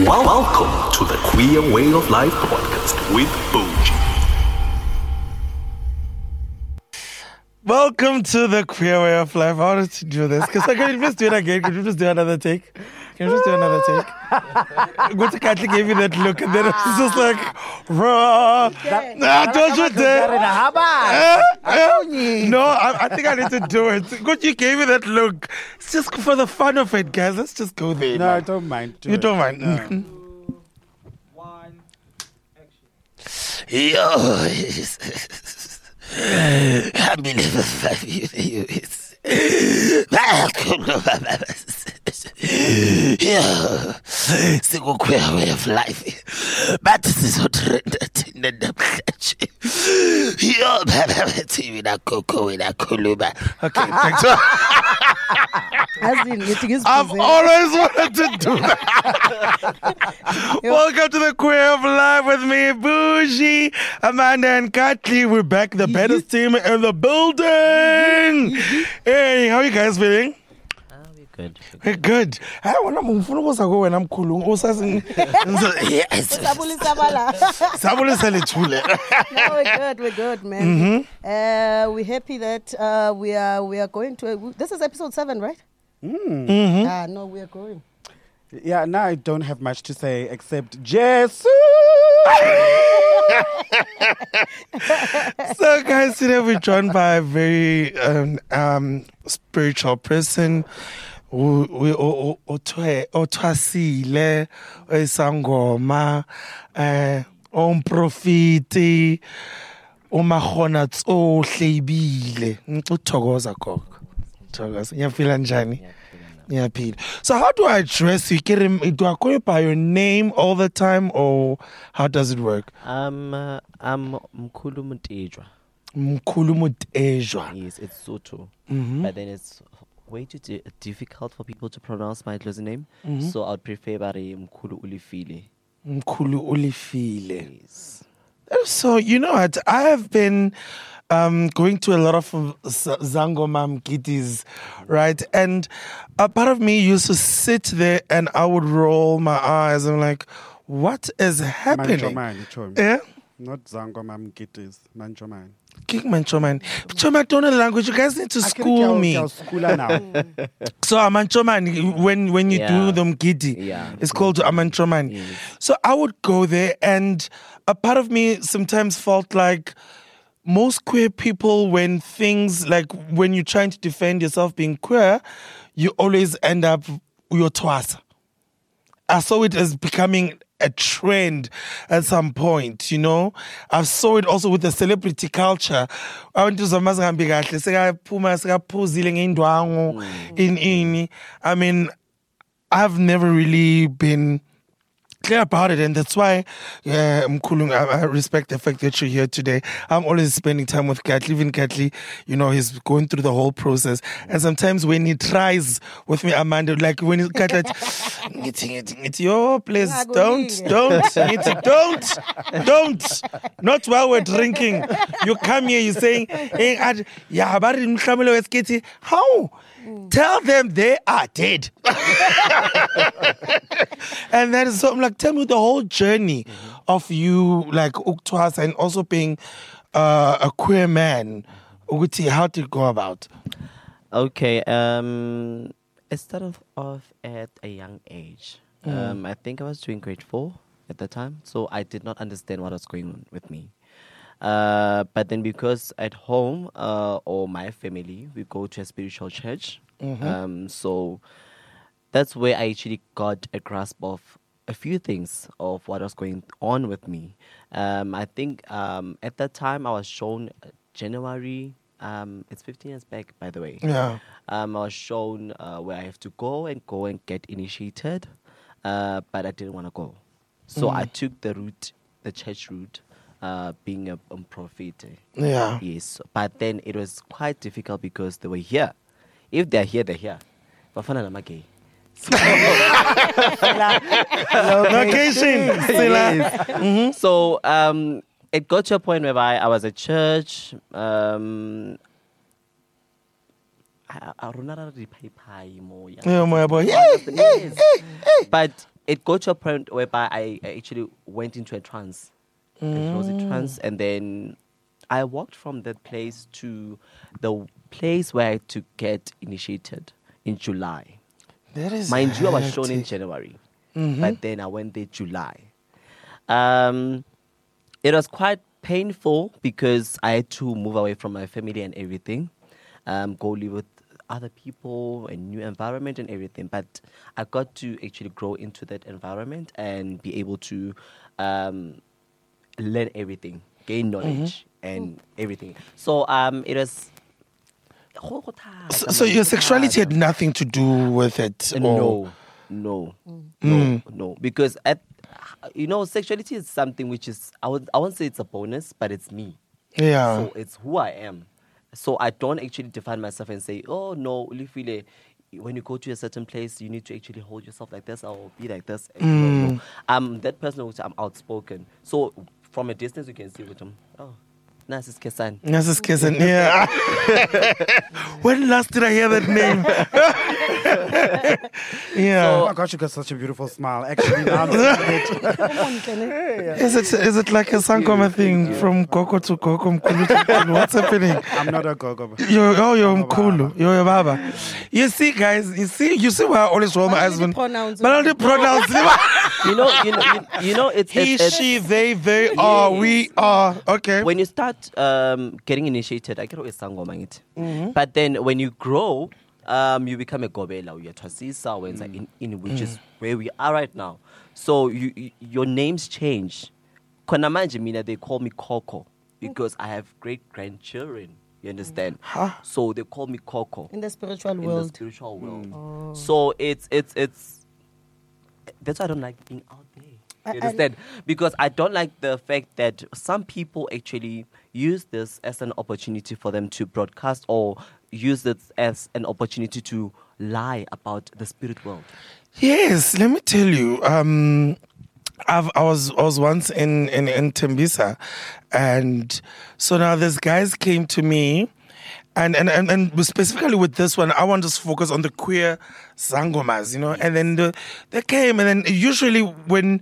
Welcome to the Queer Way of Life podcast with Boji. Welcome to the Queer Way of Life. I wanted to do this because can you just do it again? Can you just do another take? Can you just do another take? Go to Katli gave me that look and then it was just like, raw. Don't you dare. No, I think I need to do it. Good, you gave me that look. It's just for the fun of it, guys. Let's just go there. No, I don't mind. You don't mind? No. 2, 1, action. Yo, I've been here for 5 years. Yeah, single queer way of life. But this is what rendered in the double. Yo, TV na coco in a kuluba. Okay, thanks. I've always wanted to do that. Welcome to the Queer of Life with me, Bougie, Amanda, and Katli. We're back, the baddest team in the building. Hey, how are you guys feeling? Good. We're good. I want to go when I'm cool. Yes. No, we're good, man. We're happy that we are going to. This is episode 7, right? No, we are going. Yeah, now I don't have much to say except Jesus. So, guys, today we're joined by a very spiritual person. Othwasile isangoma umprofiti umahona tsohle ibile ngicuthokoza gogo thokoza ngiyafila njani ngiyaphila. So how do I address you? Do I call you by your name all the time or how does it work? I'm Mkhulu Mutejwa. Mkhulu Mutejwa. Yes, it's Sotho. But then it's way too difficult for people to pronounce my closing name. So I'd prefer Bari Mkhulu Ulifile. Mkhulu Ulifile. Yes. So, you know what? I have been going to a lot of Zangoma Mkitis, right? And a part of me used to sit there and I would roll my eyes. I'm like, what is happening? Yeah? Not Zangoma Mkitis, Manchoman. King Manchoman. Choma, don't know the language. You guys need to school me. So Amanchoman, when you do the Mkiti, it's called Amanchoman. Yes. So I would go there and a part of me sometimes felt like most queer people, when things like when you're trying to defend yourself being queer, you always end up your twasa. I saw it as becoming a trend at some point, you know. I saw it also with the celebrity culture. I went to Zamazambi. I mean, I've never really been clear about it, and that's why Mkhulu, I respect the fact that you're here today. I'm always spending time with Katli. Even Katli, you know, he's going through the whole process, and sometimes when he tries with me, Amanda, like when he's Katli, it's your place. Don't, not while we're drinking. You come here, you're saying, how? Tell them they are dead. And then so I'm like, tell me the whole journey of you, like Uktwas, and also being a queer man. Uguti, how did it go about? Okay. It started off at a young age. I think I was doing grade 4 at the time, so I did not understand what was going on with me. But then because at home or my family, we go to a spiritual church. So that's where I actually got a grasp of a few things of what was going on with me. I think at that time I was shown January, it's 15 years back, by the way. Yeah. I was shown where I have to go and get initiated, but I didn't want to go. So I took the church route, being a prophet. Yeah. Yes. But then it was quite difficult because they were here. If they're here, they're here. Bafana namake. Location. So it got to a point where I was at church. But it got to a point whereby I actually went into a trance, a closet trance, and then I walked from that place to the place where I had to get initiated in July. That is Mind you, I was shown in hectic. January, but then I went there July. It was quite painful because I had to move away from my family and everything, go live with other people, a new environment and everything. But I got to actually grow into that environment and be able to learn everything, gain knowledge and everything. So it was. So your sexuality had nothing to do with it? Or? No, because sexuality is something which is, I won't say it's a bonus, but it's me. Yeah. So it's who I am. So I don't actually define myself and say, oh no, Ulifile, when you go to a certain place, you need to actually hold yourself like this or be like this. No. I'm that person which I'm outspoken. So from a distance, you can see which I'm, Nasis Kesan. Nasis Kesan, yeah. When last did I hear that name? Yeah. Oh my gosh, you got such a beautiful smile. Actually, now I'm seeing it. Is it like a Sangoma thing from Koko to Koko Mkulu to Mkulu? What's happening? I'm not a gogo. You're Mkulu. You're a Baba. You see, guys, you see why I always roll my eyes when... But I don't pronounce it's he, she, they, are, we are. Okay. When you start getting initiated, I get always Sangoma it. But then when you grow, you become a gobela, you twasisa, in which is where we are right now. So your names change. Konamanje mina, they call me Coco because I have great grandchildren. You understand? Huh? So they call me Coco in the spiritual world. So it's that's why I don't like being out there. You understand? Because I don't like the fact that some people actually use this as an opportunity for them to broadcast or use it as an opportunity to lie about the spirit world. Yes, let me tell you. I was once in Tembisa, and so now these guys came to me. And specifically with this one, I want to focus on the queer Sangomas, and then they came, and then usually when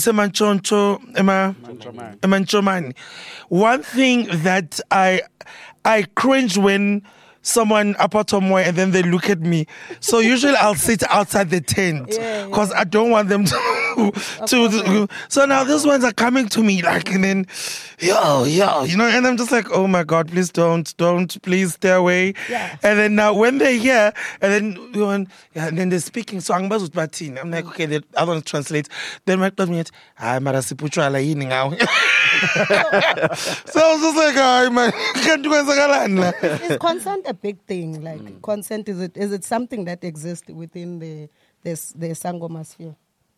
Emanchomani, one thing that I cringe when someone apatomwe and then they look at me. So usually I'll sit outside the tent because I don't want them to. So now these ones are coming to me and then, yo, and I'm just like, oh my God, please don't, please stay away. Yeah. And then now when they're here, and then they're speaking, so I'm like, okay, the other one translates. Then my me, now. So I was just like, oh man, can't do it. Is consent a big thing? Like consent, is it something that exists within the Sangoma sphere?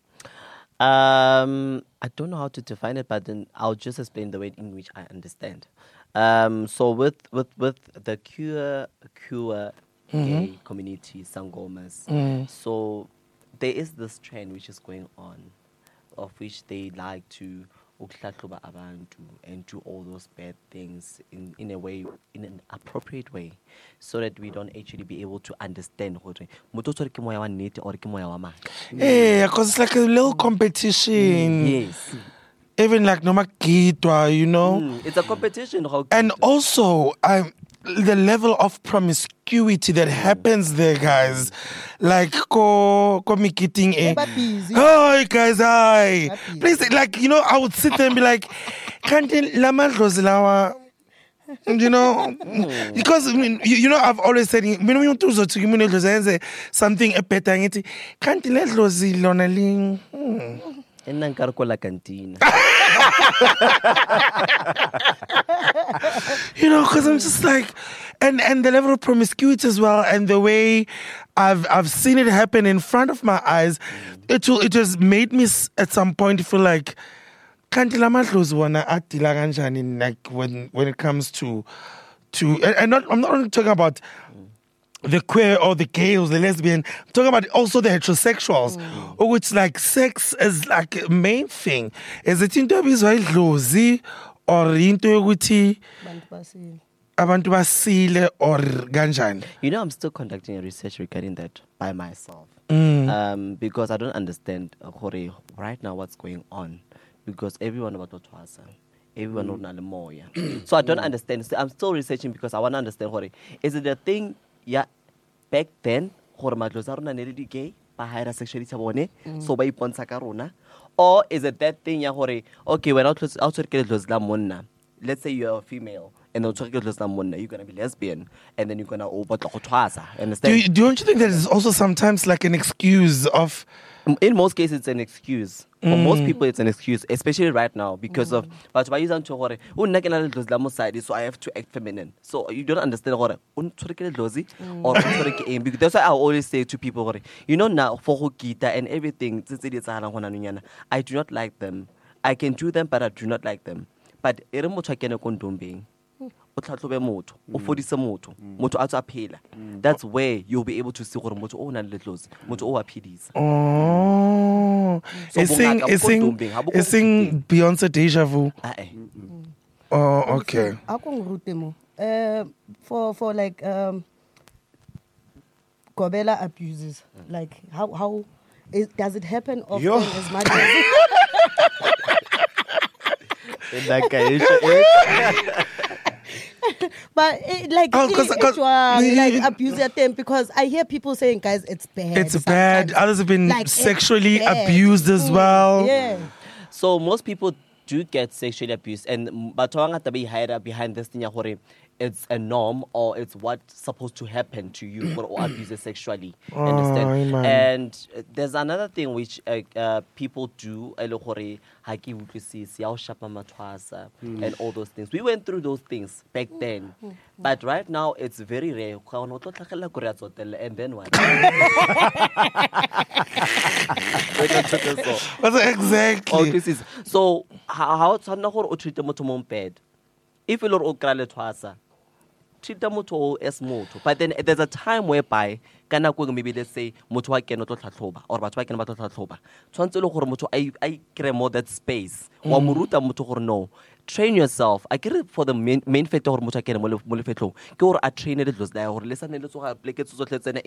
I don't know how to define it, but then I'll just explain the way in which I understand. So with the queer gay community, Sangomas, so there is this trend which is going on, of which they like to and do all those bad things in an appropriate way, so that we don't actually be able to understand. Yeah, because it's like a little competition. Yes. Even like no makitwa, It's a competition. And also, the level of promiscuity that happens there, guys. Like, ko mikiting hi guys, hi. Please, like, I would sit there and be like, can't lama lawa. Because I've always said, something a better. Can't let Rosie Lonaling. La cantina. Because I'm just like, and the level of promiscuity as well, and the way I've seen it happen in front of my eyes, it has made me at some point feel like, like when it comes to and I'm not only talking about the queer or the gay or the lesbian, I'm talking about also the heterosexuals, which like sex is like a main thing. Is it into idlozi or into yokuthi abantu basile or ganjani? I'm still conducting a research regarding that by myself. Because I don't understand right now what's going on. Because everyone about Twasa. Everyone knows Nalamoya. So I don't understand. So I'm still researching because I want to understand is it a thing back then gay sexuality so ba ipontsha ka rona, or is it that thing okay when let's say you're a female and you're gonna be lesbian and then you're gonna understand? Don't you think that is also sometimes like an excuse of? In most cases, it's an excuse. For most people, it's an excuse, especially right now because of. But by using so I have to act feminine. So you don't understand or because that's why I always say to people, now for guitar and everything, I do not like them. I can do them, but I do not like them. But that's where you'll be able to see sing Beyonce Deja Vu. Oh, okay. For like Gobela abuses, like how does it happen often as much as but abuse at them, because I hear people saying, guys, it's bad. It's bad. Others have been like, sexually abused as well. Yeah. So most people do get sexually abused, and but behind this thing, it's a norm or it's what's supposed to happen to you or abuse sexually. Understand? And there's another thing which people do, and all those things. We went through those things back then, but right now it's very rare. And then what? Exactly. So how it's not treat them bad? If you look treat them as moto, but then there's a time whereby maybe let's say moto wa kena to tlhatlhoba or batho ba kena ba to tlhatlhoba tshwantse le gore moto I create more that space wa moruta moto gore no, train yourself. I get it for the main factor gore moto kena mo lefetlong ke gore a train le those la gore lesane le tsoga pleke tso tsotle tsena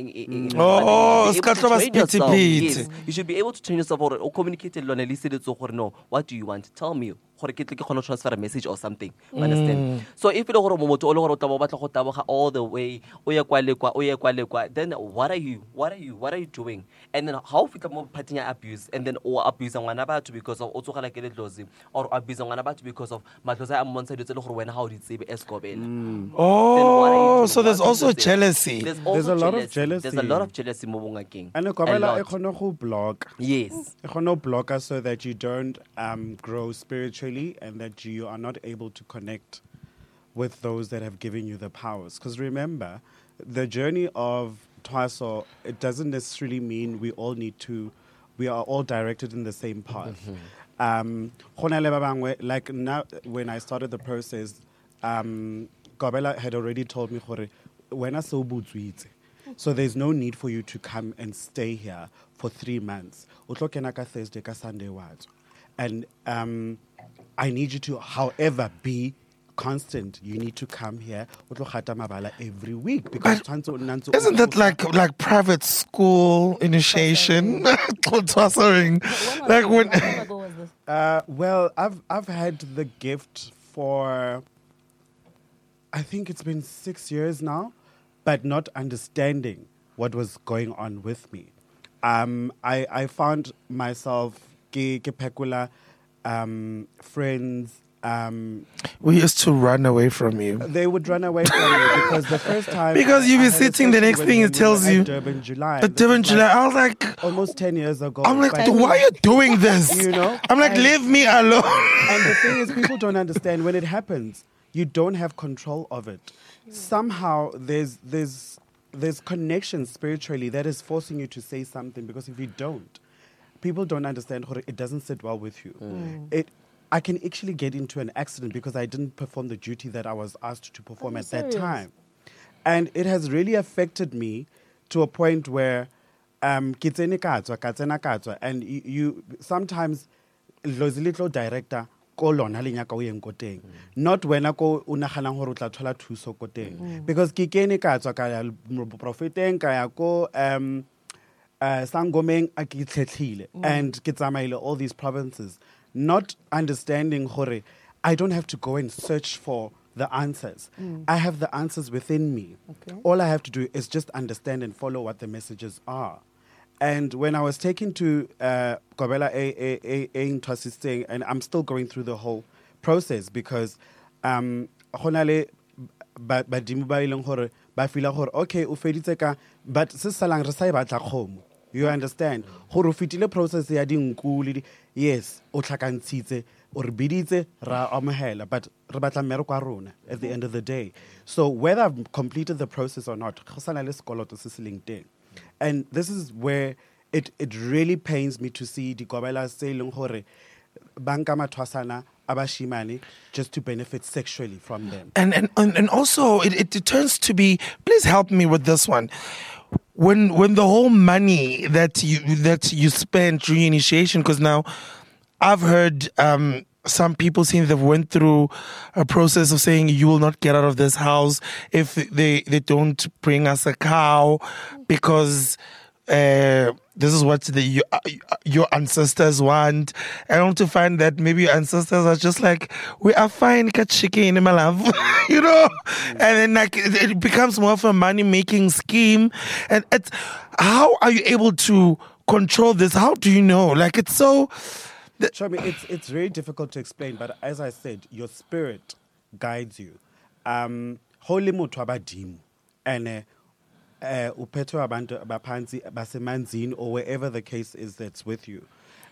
yes, you should be able to train yourself or communicate lone le se le tso gore no, what do you want, tell me gore ke tle ke khona transfer a message or something. Understand? So if you gore moto o le gore o tla ba batla go taboga all the way o ye kwa lekwa, then what are you doing? And then how fitla mo parting abuse, and then or abuse ngwana batho because of otsogala ke le dlozi, or abuse ngwana batho because of matlosa a montsha ditse le gore wena ha o di tsebe esgobela. Oh, so there's also jealousy. There's a lot of jealousy. There's a lot of jealousy mo bongakeng. And Gobela e khona go block. Yes. E khona block us so that you don't grow spiritually and that you are not able to connect with those that have given you the powers. Because remember, the journey of Twaso, it doesn't necessarily mean we are all directed in the same path. Like now, when I started the process, Gobela had already told me, so there's no need for you to come and stay here for 3 months. Thursday, Sunday, and I need you to, however, be constant. You need to come here every week, because isn't that like private school initiation? Like when well, I've had the gift for, I think it's been 6 years now, but not understanding what was going on with me. I found myself pekula friends. We used to run away from you. They would run away from you because the first time. Because you be sitting, the next thing it tells you. Durban, July. Durban, July. I was like. Almost 10 years ago. I'm like, why are you doing this? You know? I'm like, leave me alone. And the thing is, people don't understand when it happens, you don't have control of it. Somehow there's connection spiritually that is forcing you to say something, because if you don't, people don't understand, it doesn't sit well with you. I can actually get into an accident because I didn't perform the duty that I was asked to perform at that time. And it has really affected me to a point where and you sometimes little director not when I go unagana gore o tla thola thuso ko teng, because ke kene ka tswa ka ya profeteng ka ya ko Sangomeng a ke itlhetlhile, and ke tsamaile all these provinces, not understanding hore I don't have to go and search for the answers. I have the answers within me. Okay. All I have to do is just understand and follow what the messages are. And when I was taken to Gobela Ntwasiseng, and I'm still going through the whole process because honale badimo ba ileng hore ba feel hore okay o feditse ka but se salang re sa e batla khomo. You understand? Hore o fitile process ya dinku le yes o tlhakantshitse o re biditse ra amohela but re batla mmereko wa rona at the end of the day. So whether I've completed the process or not, go sana le sekoloto se se leng teng. And this is where it really pains me to see the Gobela saying hore banka mathwasana abashimane just to benefit sexually from them. And also it turns to be, please help me with this one. When the whole money that you spend during initiation, because now I've heard some people saying they've went through a process of saying you will not get out of this house if they don't bring us a cow because this is what your ancestors want. I want to find that maybe your ancestors are just like, we are fine, got chicken, my love, you know? And then like it becomes more of a money-making scheme. And it's, how are you able to control this? How do you know? Like it's so... Show me, it's very difficult to explain, but as I said, your spirit guides you. Holy muthu abadimu and uphetho abantu abaphansi basemanzini or wherever the case is that's with you.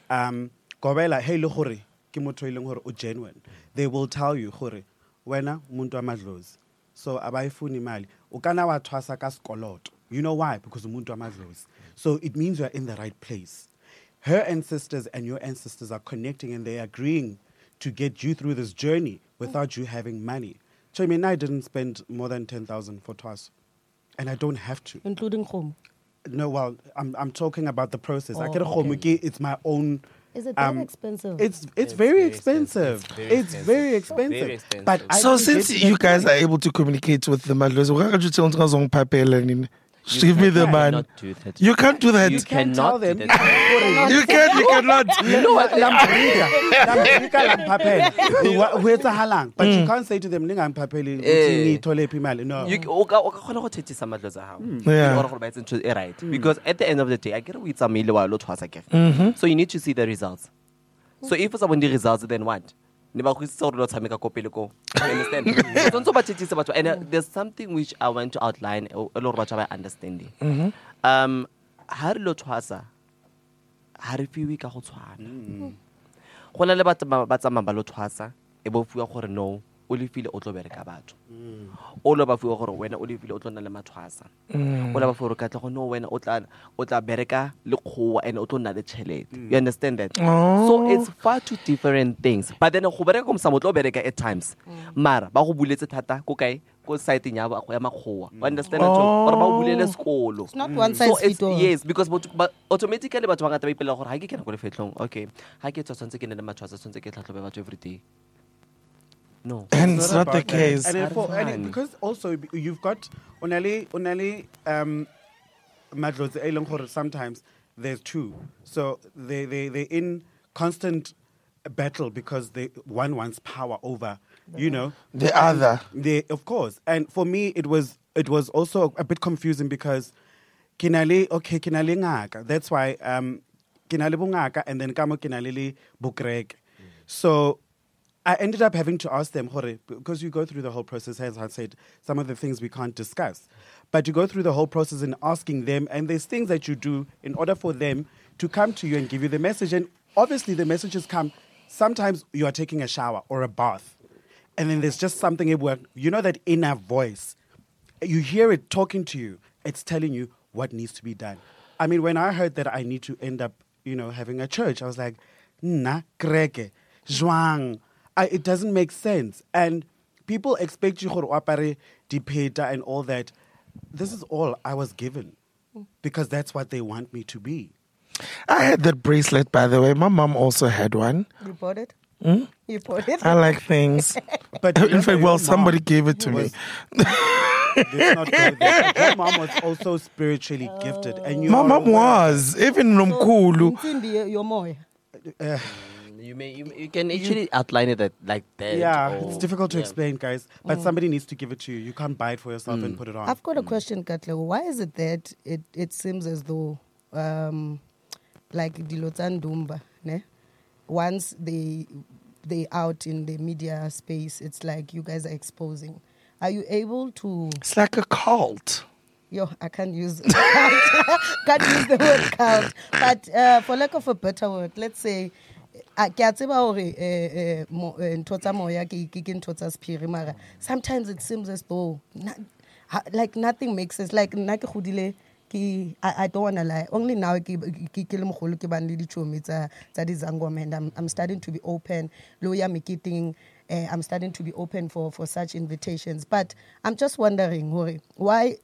Gobela hey le gore ke motho ileng gore o genuine. They will tell you gore wena umuntu amadlozi. So abayifuni imali ukana wathwasa ka skoloto. You know why? Because umuntu amadlozi. So it means you are in the right place. Her ancestors and your ancestors are connecting and they're agreeing to get you through this journey without you having money. So I mean, I didn't spend more than 10,000 for Twas. And I don't have to. Including home. No, well, I'm talking about the process. I Oh, get a home, it's my own. Is it that expensive? It's very expensive. It's very expensive. Very expensive. But I So can since get you that guys are money. able to communicate with the Madlozi, give me the man. cannot do that. You can't do that. You Can't tell cannot do them. that. You cannot. You know what? But you can't say to them, no. You o ka kgona go thethisa madlozi a gago. Yeah. Or gore ba etse ntho e right. Because at the end of the day, I get o itsamaile wa lo tshwasa ke. So you need to see the results. So if it's about the results, then what? Ne ba go itse gore lo tshameka ko pele ko. You understand? Don't so ba thethisa batho. And there's something which I want to outline a lot of batho ba understanding. Ha re lo tshwasa ha re fiwe ka go tshwana. Go na le batho ba tsamaya ba lo tshwasa e bo fiwa gore no o le file o tlo bereka batho. O lo ba fiwa gore wena o le file o tlo nna le mathwasa. O la ba fiwa ka tla go no wena o tla bereka le kgowa and o tlo nna le tšhelete. You understand that? So it's far two different things. But then go bereka go msa motlo bereka at times. Mara ba go buletse thata ko kae ko site nya ba ya makgowa. You understand that? Or ba o bulele sekolo. It's not one size So it's, fits all. yes, because but automatically batho ba ngata ba ipela gore ha ke kena go le fetlong. Okay. Ha ke tshwantse ke nne le mathwasa tshwantse ke tlhatlhobe batho every day. No. And it's not the about that. case. Because also you've got onali madlozi e leng gore sometimes there's two. So they're in constant battle because one wants power over, you know, The other. Of course. And for me it was also a bit confusing because kinale ngaka. That's why kinale bungaka and then kamo kinale bukrek. So I ended up having to ask them, because you go through the whole process, as I said, some of the things we can't discuss. But you go through the whole process in asking them, and there's things that you do in order for them to come to you and give you the message. And obviously the messages come, sometimes you are taking a shower or a bath, and then there's just something, you know that inner voice. You hear it talking to you. It's telling you what needs to be done. I mean, when I heard that I need to end up, having a church, I was like, na kreke, jwang. It doesn't make sense. And people expect you to apare dipeta and all that. This is all I was given because that's what they want me to be. I had that bracelet, by the way. My mom also had one. You bought it? You bought it? I like things. But In fact, well, somebody gave it to me. let's not go there. Your mom was also spiritually gifted, and you My are mom aware. was, even Nomkulu. Insimbi yomoya. You can actually outline it like that. Yeah, or- it's difficult to yeah. explain, guys. But somebody needs to give it to you. You can't buy it for yourself and put it on. I've got a question, Katle. Why is it that it seems as though, like Dilotan Dumba, ne? Once they out in the media space, it's like you guys are exposing. Are you able to? It's like a cult. Yo, I can't use can't use the word cult, but for lack of a better word, let's say. Sometimes it seems as though like nothing makes sense. Like I don't want to lie. Only now I'm starting to be open. I'm starting to be open for such invitations. But I'm just wondering why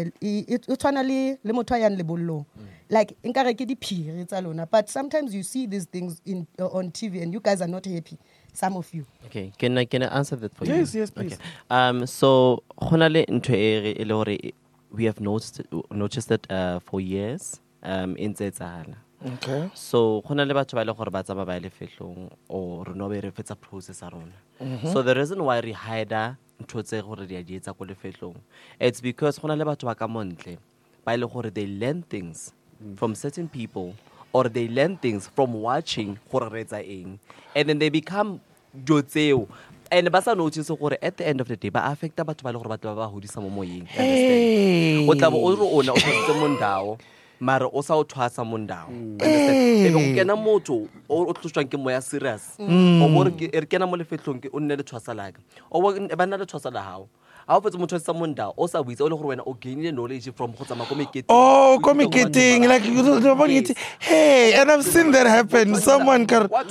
like but sometimes you see these things on TV and you guys are not happy. Some of you. Okay, can I answer that for you? Yes, please. Okay. So honale into e le hore we have noticed it for years in Zetsala. Okay. So honale batho ba ile gore ba tsama ba ile fehlong or no be re fetsa process a rona. So the reason why we hide ntho tse gore di a di etsa ko le fehlong, it's because honale batho ba ka montle ba ile gore they learn things from certain people or they learn things from watching gore re etsa eng, and then they become jotseo. And ba sa notice gore at the end of the day ba affecta batho ba le gore batho ba ba hodisa mo moyeng. Hey. O tla bo o re ona o tshotse mondao mara o sa o thwasa mondao. Understand? Ebe go kena motho o tlotswang ke moya serious o mo re kena mo lefetlong ke o nne le thwasa laga o ba nna le thwasa la hao a o fetse motho sa mondao o sa buitse o le gore wena o gainile knowledge from go tsama ko meketeng. Oh, communicating like you don't Yes. Hey, and I've seen that happen. Someone can. What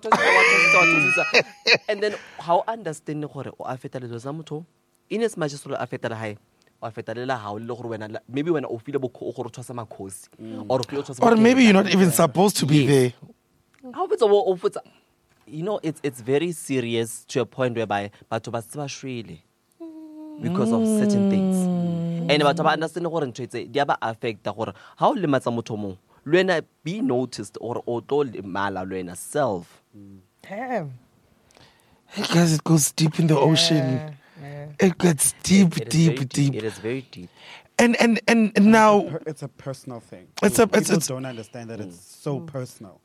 and then how understand gore o affecta le tsa motho in as much as o affecta la hae o affecta le la hao le gore wena maybe when o feel bo go go tshwasa makhosi Or maybe you're not even supposed to be there. how it's you know it's very serious to a point whereby batho ba tsaba shwele because of certain things, and batho ba understand gore ntse di ba affecta gore how le matsa motho mo lwena be noticed or o to mala lwena self. Damn. Hey guys, it goes deep in the ocean. It gets deep, It is very deep. It is very deep. And now It's a personal thing. It's People don't understand that it's so personal.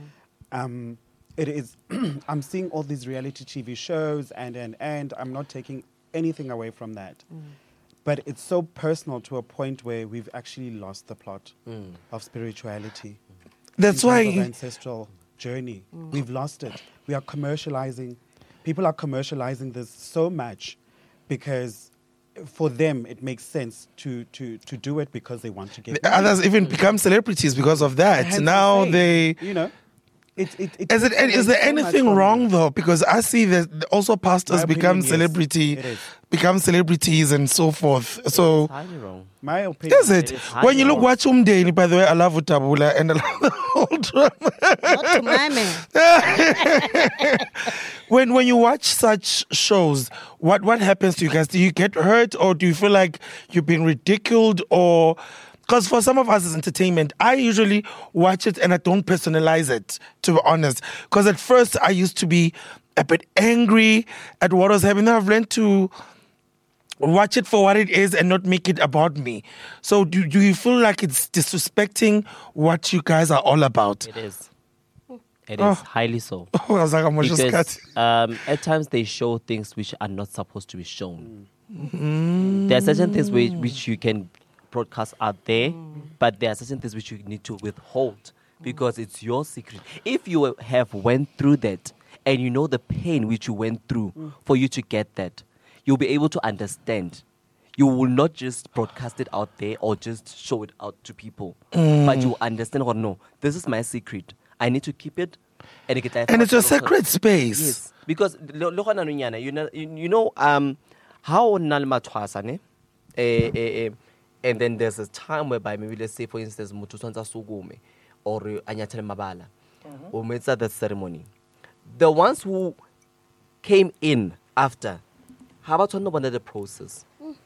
It is. I'm seeing all these reality TV shows, and I'm not taking anything away from that. But it's so personal to a point where we've actually lost the plot of spirituality. that's in terms of why ancestral journey. We've lost it. We are commercializing. People are commercializing this so much because for them it makes sense to do it because they want to get money. others even become celebrities because of that. Hence Now the they. saying, you know, Is there anything wrong though? Because I see that also pastors My become opinion, yes, it is. become celebrities and so forth. So It's highly wrong. My opinion. is it? It is When you look highly watch Umdeni, by the way, I love Utabula and I love the whole drama. Not to my man. When you watch such shows, what happens to you guys? Do you get hurt or do you feel like you've been ridiculed or? Because for some of us, it's entertainment. I usually watch it and I don't personalize it, to be honest. Because at first, I used to be a bit angry at what was happening. I've learned to watch it for what it is and not make it about me. So do you feel like it's disrespecting what you guys are all about? It is. It is highly so. I was like, I'm just Because cut. at times they show things which are not supposed to be shown. There are certain things which you can broadcast out there, but there are certain things which you need to withhold because it's your secret. If you have went through that and you know the pain which you went through for you to get that, you'll be able to understand. You will not just broadcast it out there or just show it out to people, but you understand, or no, this is my secret. I need to keep it. And it's a sacred space. Yes, because you know how nalmatwasa ne and then there's a time whereby maybe let's say for instance muthu tsantsa sugume or anyathele mabala or metsa the ceremony, the ones who came in after ha ba tshwanela bona the process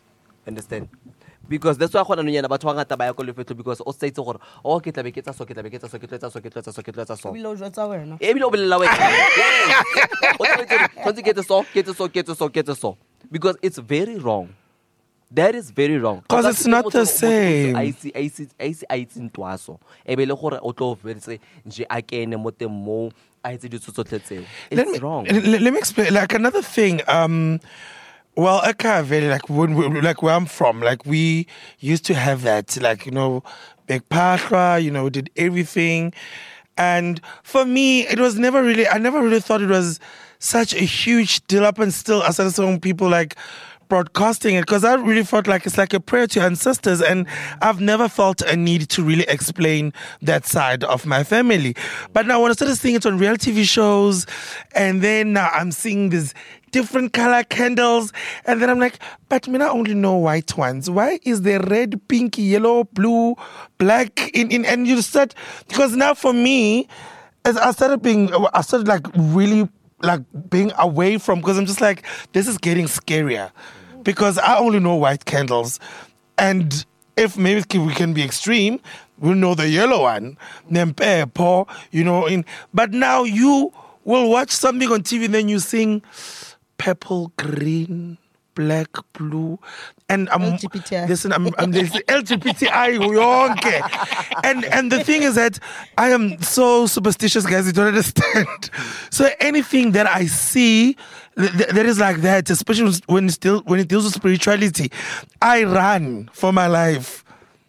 Understand? Because that's why gona nonyana batho ba ngata ba ya ko lefetlo because o saitse gore o ke tla be ke tsa so ke tla be ke tsa so ke tla tsa so ke tla tsa so ke tla tsa so Ebile o jwetsa wena. ebile o bolela wena o tshwantse ke etse so because it's very wrong. That is very wrong. Because it's not the same. I see ntwaso ebile gore o tlo verse nje a kene mo teng mo a itse ditso tsotlhe tseo. It's wrong. Let me explain. Like another thing. Well, Ekaveli, like like where I'm from, like we used to have that, like big pahla, we did everything, and for me, it was never really. I never really thought it was such a huge deal. Up and still, I started seeing people like broadcasting it because I really felt like it's like a prayer to ancestors, and I've never felt a need to really explain that side of my family. But now when I started seeing it on reality TV shows, and then now I'm seeing these different color candles, and then I'm like, but I only know white ones. Why is there red, pink, yellow, blue, black in and you start, because now for me, as I started like really like being away from, because I'm just like, this is getting scarier because I only know white candles, and if maybe we can be extreme, we'll know the yellow one, Nempepo, but now you will watch something on TV and then you sing purple, green, black, blue, and LGBTI. Listen, I'm this LGBTI yonke. And the thing is that I am so superstitious, guys. You don't understand. So anything that I see that is like that, especially when it deals with spirituality, I run for my life.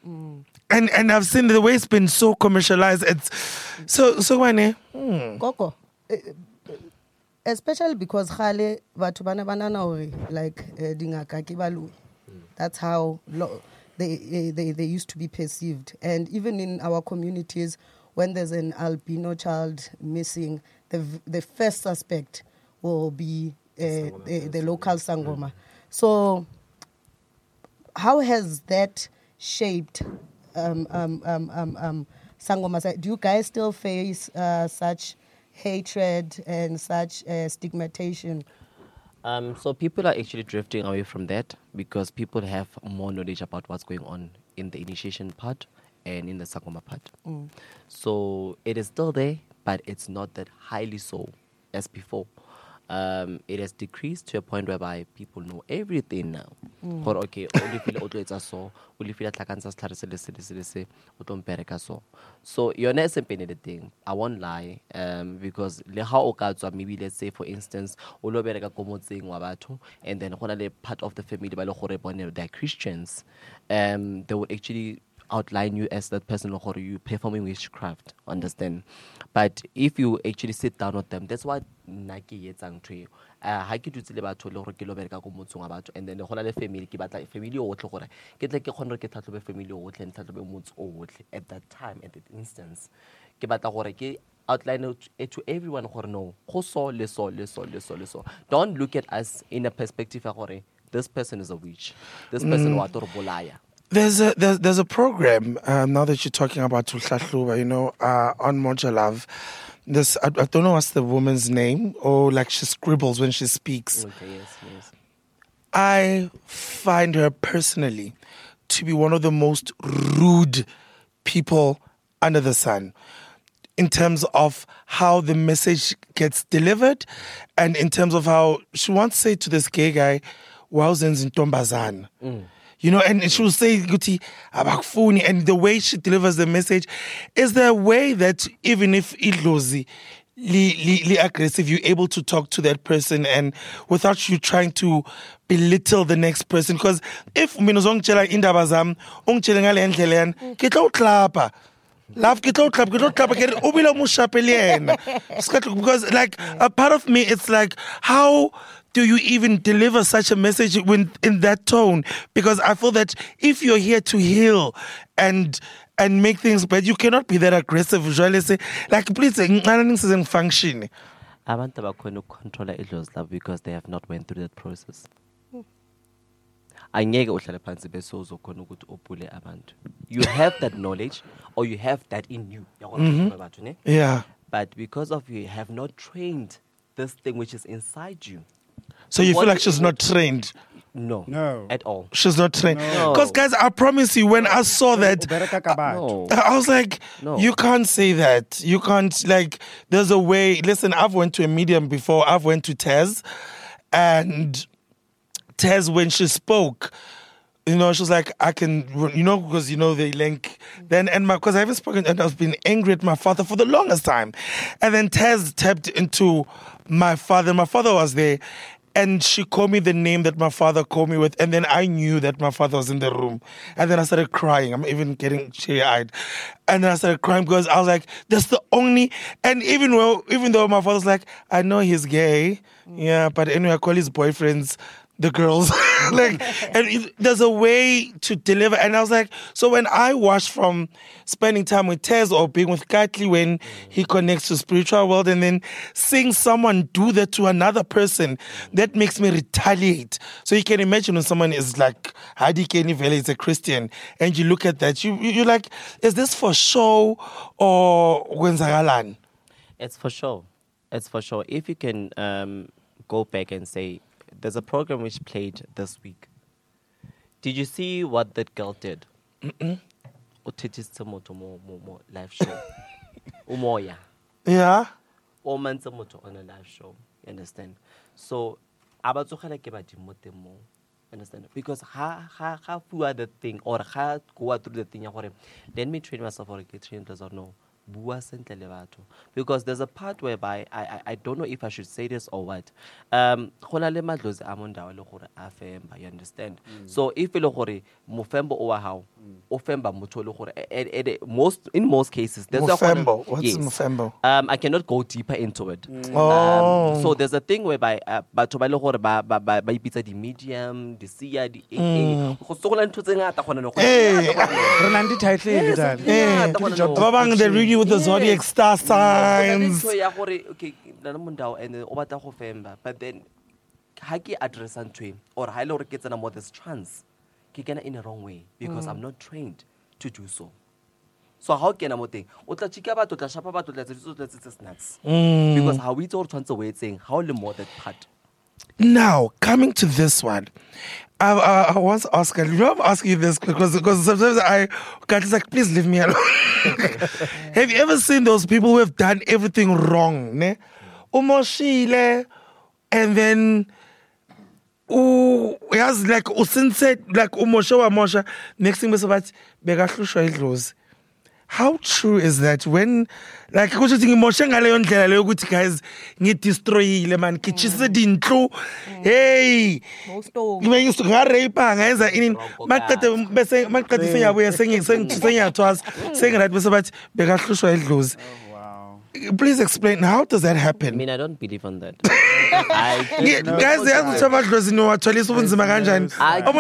And I've seen the way it's been so commercialized. It's so when Koko. Especially because khale batho bana banana hore like dingaka ke baloi. That's how they used to be perceived. And even in our communities, when there's an albino child missing, the first suspect will be the local Sangoma. So how has that shaped Sangoma? Do you guys still face such hatred and such stigmatization? So people are actually drifting away from that because people have more knowledge about what's going on in the initiation part and in the Sangoma part. So it is still there, but it's not that highly so as before. It has decreased to a point whereby people know everything now. For okay, only feel otlo so, only feel tlakansa stlare se so. So you're not simply thing. I won't lie, because le ha o ka tswa maybe let's say for instance, o lo bereka ko motseng wa batho, and then gona le part of the family ba le gore bone they're Christians. They would actually outline you as that person or you performing witchcraft, understand? But if you actually sit down with them, that's what Naki yetsang to you. Ha ke dutse le batho le gore ke lo bereka go motsong wa batho, and then le gona le family ke batla family o otle gore ke tle ke khonre ke tlhatlobe family o otle tlhatlobe motso o otle at that time, at that instance ke batla gore ke outline it to everyone gore no go so le so le so le so le so. Don't look at us in a perspective of gore this person is a witch, this person wa to bolaya. There's a program now that you're talking about Tulhahluba, on Moja Love. This I don't know what's the woman's name, or like she scribbles when she speaks. Okay, yes. I find her personally to be one of the most rude people under the sun, in terms of how the message gets delivered, and in terms of how she once said to this gay guy, "Wowzens in Tombazan." And she will say, Guti, abakfuni, and the way she delivers the message is the way that even if idlozi, li aggressive, you're able to talk to that person and without you trying to belittle the next person. Because if minozongchela indabazam, ongchela ngale endlelean, kitla utlapa. Love kitla utlapa, ke ubila mushapeliena. Because like a part of me, it's like, how do you even deliver such a message in that tone? Because I feel that if you're here to heal and make things better, you cannot be that aggressive. Like, please, isn't function. Abantu bakhona ukucontrola idlozi labo because they have not went through that process. Angeke uhlale phansi bese uzokhona ukuthi opule abantu. You have that knowledge, or you have that in you. Yeah. But because of you have not trained this thing which is inside you. So you feel like she's not trained? No. No. At all. She's not trained. No. Because, guys, I promise you, when I saw that, No. I was like, No. you can't say that. You can't, like, there's a way. Listen, I've went to a medium before. I've went to Tez. And Tez, when she spoke, she was like, I can, because, they link. Then, because I haven't spoken, and I've been angry at my father for the longest time. And then Tez tapped into my father. My father was there. And she called me the name that my father called me with. And then I knew that my father was in the room. And then I started crying. I'm even getting teary-eyed. And then I started crying because I was like, that's the only... And even though my father's like, I know he's gay. Yeah, but anyway, I call his boyfriends the girls. There's a way to deliver. And I was like, so when I watch from spending time with Tez or being with Katli, when he connects to spiritual world, and then seeing someone do that to another person, that makes me retaliate. So you can imagine when someone is like, Hadi Kenny Vele is a Christian, and you look at that, you're like, is this for show or Gwenzagalan? It's for sure. It's for sure. If you can go back and say, there's a program which played this week. Did you see what that girl did? More live show. Umoya. Yeah. O mantse motho on a live show. You understand? So, abatsogela ke badimo teng mo. Understand? Because ha fua the thing or ha go through the thing ya gore let me train myself for a train does not know. Because there's a part whereby I don't know if I should say this or what. You understand? So if you look Mufembo or how Ofemba Muto in most cases there's Mufembo. What's yes. Mufembo? I cannot go deeper into it. So there's a thing whereby but by pizza the medium, the CIA, the they read you with the zodiac star signs. Okay, but then Haki address or highly gets an about this trans in a wrong way because I'm not trained to do so. So how can I moting? Because how we told trans away saying how the more that part. Now, coming to this one, I once asked her, I'm asking you this because sometimes I get like, please leave me alone. Have you ever seen those people who have done everything wrong? Ne? Umoshile, and then has like usinset like umosha next thing was about begahlushwa. How true is that when like kusho ukuthi ngimoshe ngaleyo ndlela leyo ukuthi guys ngidestroyile man ngitshise dintlo hey ngarape ngayenza ini maqede sengiyabuya sengiyathwasa sengirathi bese bathi bekahlushwa idlozi. Please explain, how does that happen? I mean, I don't believe on that. Guys, yazi abadlozi no watholisa ubunzima kanjani?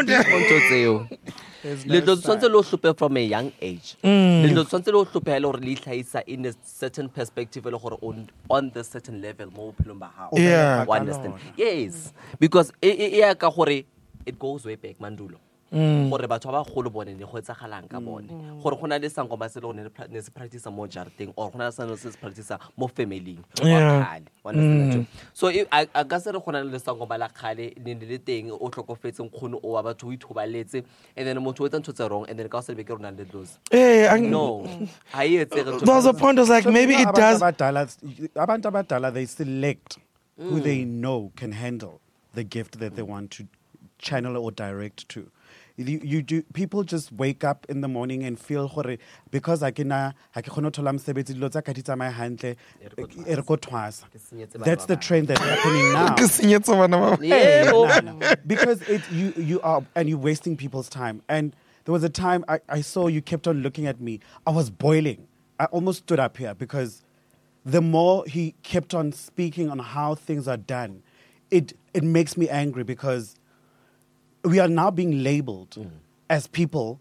Little something lo hlupe from a young age. Little something lo hlupe lo release in a certain perspective on the certain level mo philomba how. Yeah. Understand? Yes. Because it goes way back mandulo. Gore batho ba golo bone ne go etsagalang ka bone gore gona le sangoma se le ne se practice mo jarteng or gona se se practice mo family so I ka se re gona le sangoma la khale ne le teng o tlhokofetseng khono o wa batho o ithobaletse and then motho o etsa ntho tse wrong and then ka se be ke rona le those no there's a point like maybe it does abantu abadala they select who they know can handle the gift that they want to channel or direct to. You do. People just wake up in the morning and feel hore because I cannot thola mosebetsi dilo tsa ka di tsamaya hantle e re go thwasa. That's the trend that's happening now. Because you are and you're wasting people's time. And there was a time I saw you kept on looking at me. I was boiling. I almost stood up here because the more he kept on speaking on how things are done, it makes me angry because we are now being labeled as people.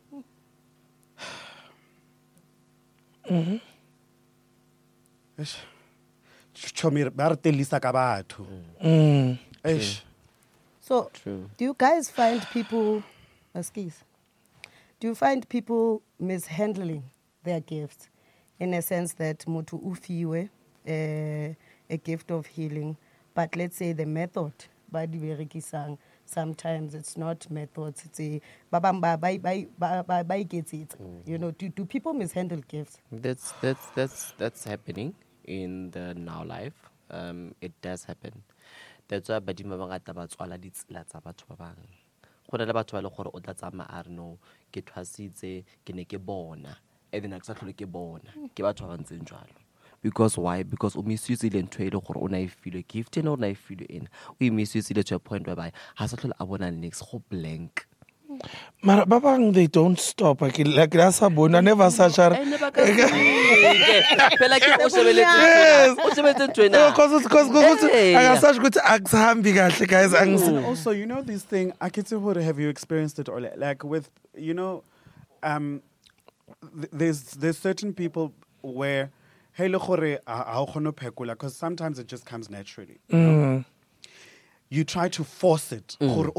So, do you guys find people, do you find people mishandling their gifts in a sense that mutu ufiwe a gift of healing, but let's say the method by the berekisang Sometimes it's not methods. It's a you know. Do people mishandle gifts? That's happening in the now life. It does happen. That's why badimo ba ngata ba tswala ditsela tsa batho ba bang. Go na le batho ba le gore o tla tsama a re no ke thwasitse ke ne ke bona and then a ke sa tlhole ke bona ke batho ba ntseng jwalo. Because why? Because o misuse le ntho e le gore o na e feel gift and o na e feel in. O misuse le to a point whereby ha sa tlhole a bona next go blank. Mara babang, they don't stop. Like that's a bona never such a. Guys. Also, you know this thing. Have you experienced it or like with there's certain people where because sometimes it just comes naturally. You try to force it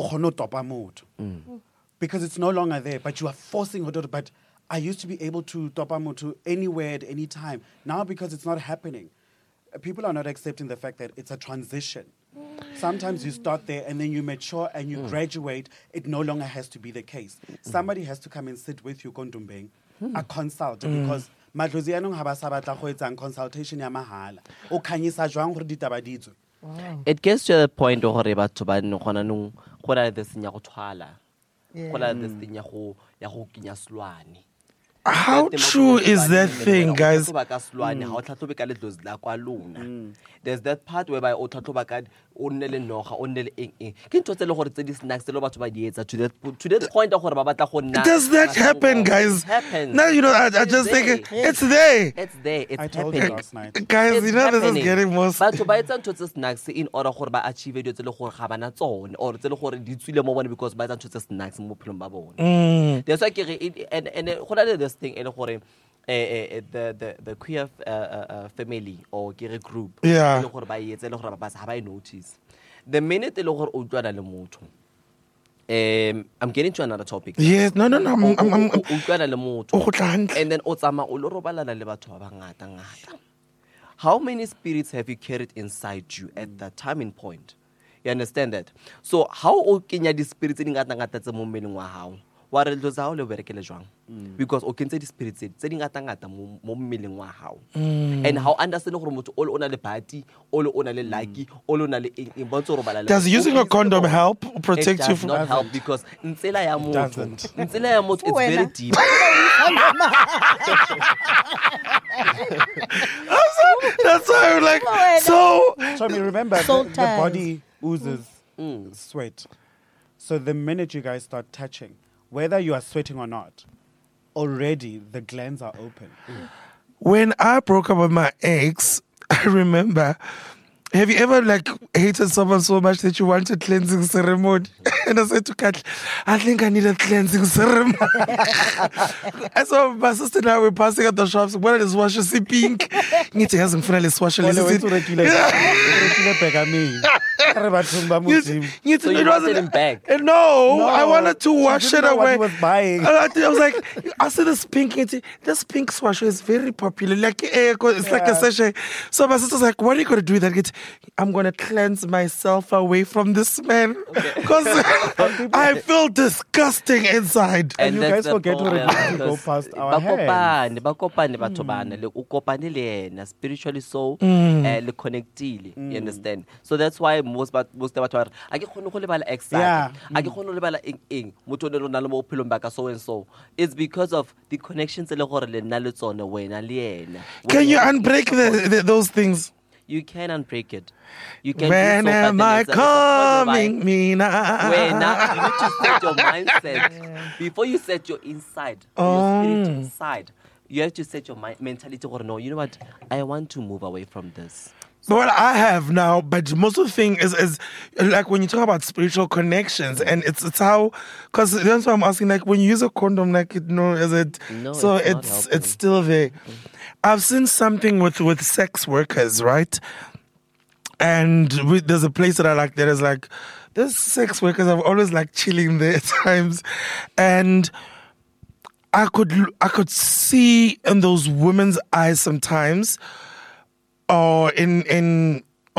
because it's no longer there, but you are forcing her. But I used to be able to topa to anywhere at any time. Now because it's not happening, people are not accepting the fact that it's a transition. Sometimes you start there and then you mature and you graduate. It no longer has to be the case. Somebody has to come and sit with you, kondumbeng, a consult, because madlozi anong ha ba sa batla go etsa consultation ya mahala. O khanyisa jwang gore ditaba di tswe. It gets to the point where batho ba no gona nung go la this nya go twala. Go la this thing ya go kinya slwane. How true is that thing, guys? There's that part whereby o tlhatlhoba ka onele noga onele eng ke ntse le gore tse di snacks le batho ba di etsa to that point gore ba batla go nna. Does that happen, guys? Now I just think it's there. It's I told you happening. last night. Guys, It's this is happening. getting more. Batho ba etsa ntho tse snacks in order gore ba achieve dilo tse le gore ga bana tsone or tse le gore di tswile mo bone because ba etsa ntho tse snacks mo bophelong ba bone. That's why and go na le this thing e le gore the queer family or kere group Yeah. le gore ba etse le gore ba ba notice the minute le gore o utlwana le motho I'm getting to another topic. Yes, no. I'm utlwana le motho o go tla hantle. and then o tsama o lo robalana le batho ba ngata. How many spirits have you carried inside you at that timing point? You understand that? So how o kenya di spirits di ngata tse mo mmeleng wa hao wa re tlo tsa o le berekele jwang because o kentse di spirits tse di ngata mo mmeleng wa hao and how understand gore motho o na le party o na le lucky o na le eng bontse ro bala. Does using a condom help protect you from from? not help because ntsela ya motho it's very deep. That's why I'm like so. So remember, the body oozes sweat. So the minute you guys start touching, whether you are sweating or not, already the glands are open. When I broke up with my ex, I remember. Have you ever hated someone so much that you wanted a cleansing ceremony? And I said to Kat, I think I need a cleansing ceremony. And so my sister and I were passing at the shops. What is wash? See pink. Need to have some finally wash. So you it wasn't in bag. No, I wanted to wash it away. What he was buying. I was like, I see this pink. This pink swasher is very popular. It's like a sachet. So my sister's like, what are you going to do with that? I'm going to cleanse myself away from this man. Because I feel disgusting inside. And you guys forget to go past our hands. Bakopane batho bana le ukopane le ena spiritually so le connectile. You understand? So that's why most batho are a ke khone go lebala exact. A ke khone go lebala eng motho le rona le mo philong ba ka so and so. It's because of the connections le gore le nna le tsone wena le ena. Can you unbreak those things? You can unbreak it. You can. When do so, am I coming, Mina? When now you need to set your mindset before you set your inside, your spirit inside. You have to set your mentality. Or no, you know what? I want to move away from this. Well, I have now, but most of the thing is like when you talk about spiritual connections, and it's how, because that's why I'm asking. Like when you use a condom, is it? No, so it's still there. I've seen something with sex workers, right? And there's a place that I like. There is there's sex workers. I've always chilling there at times, and I could see in those women's eyes sometimes, or on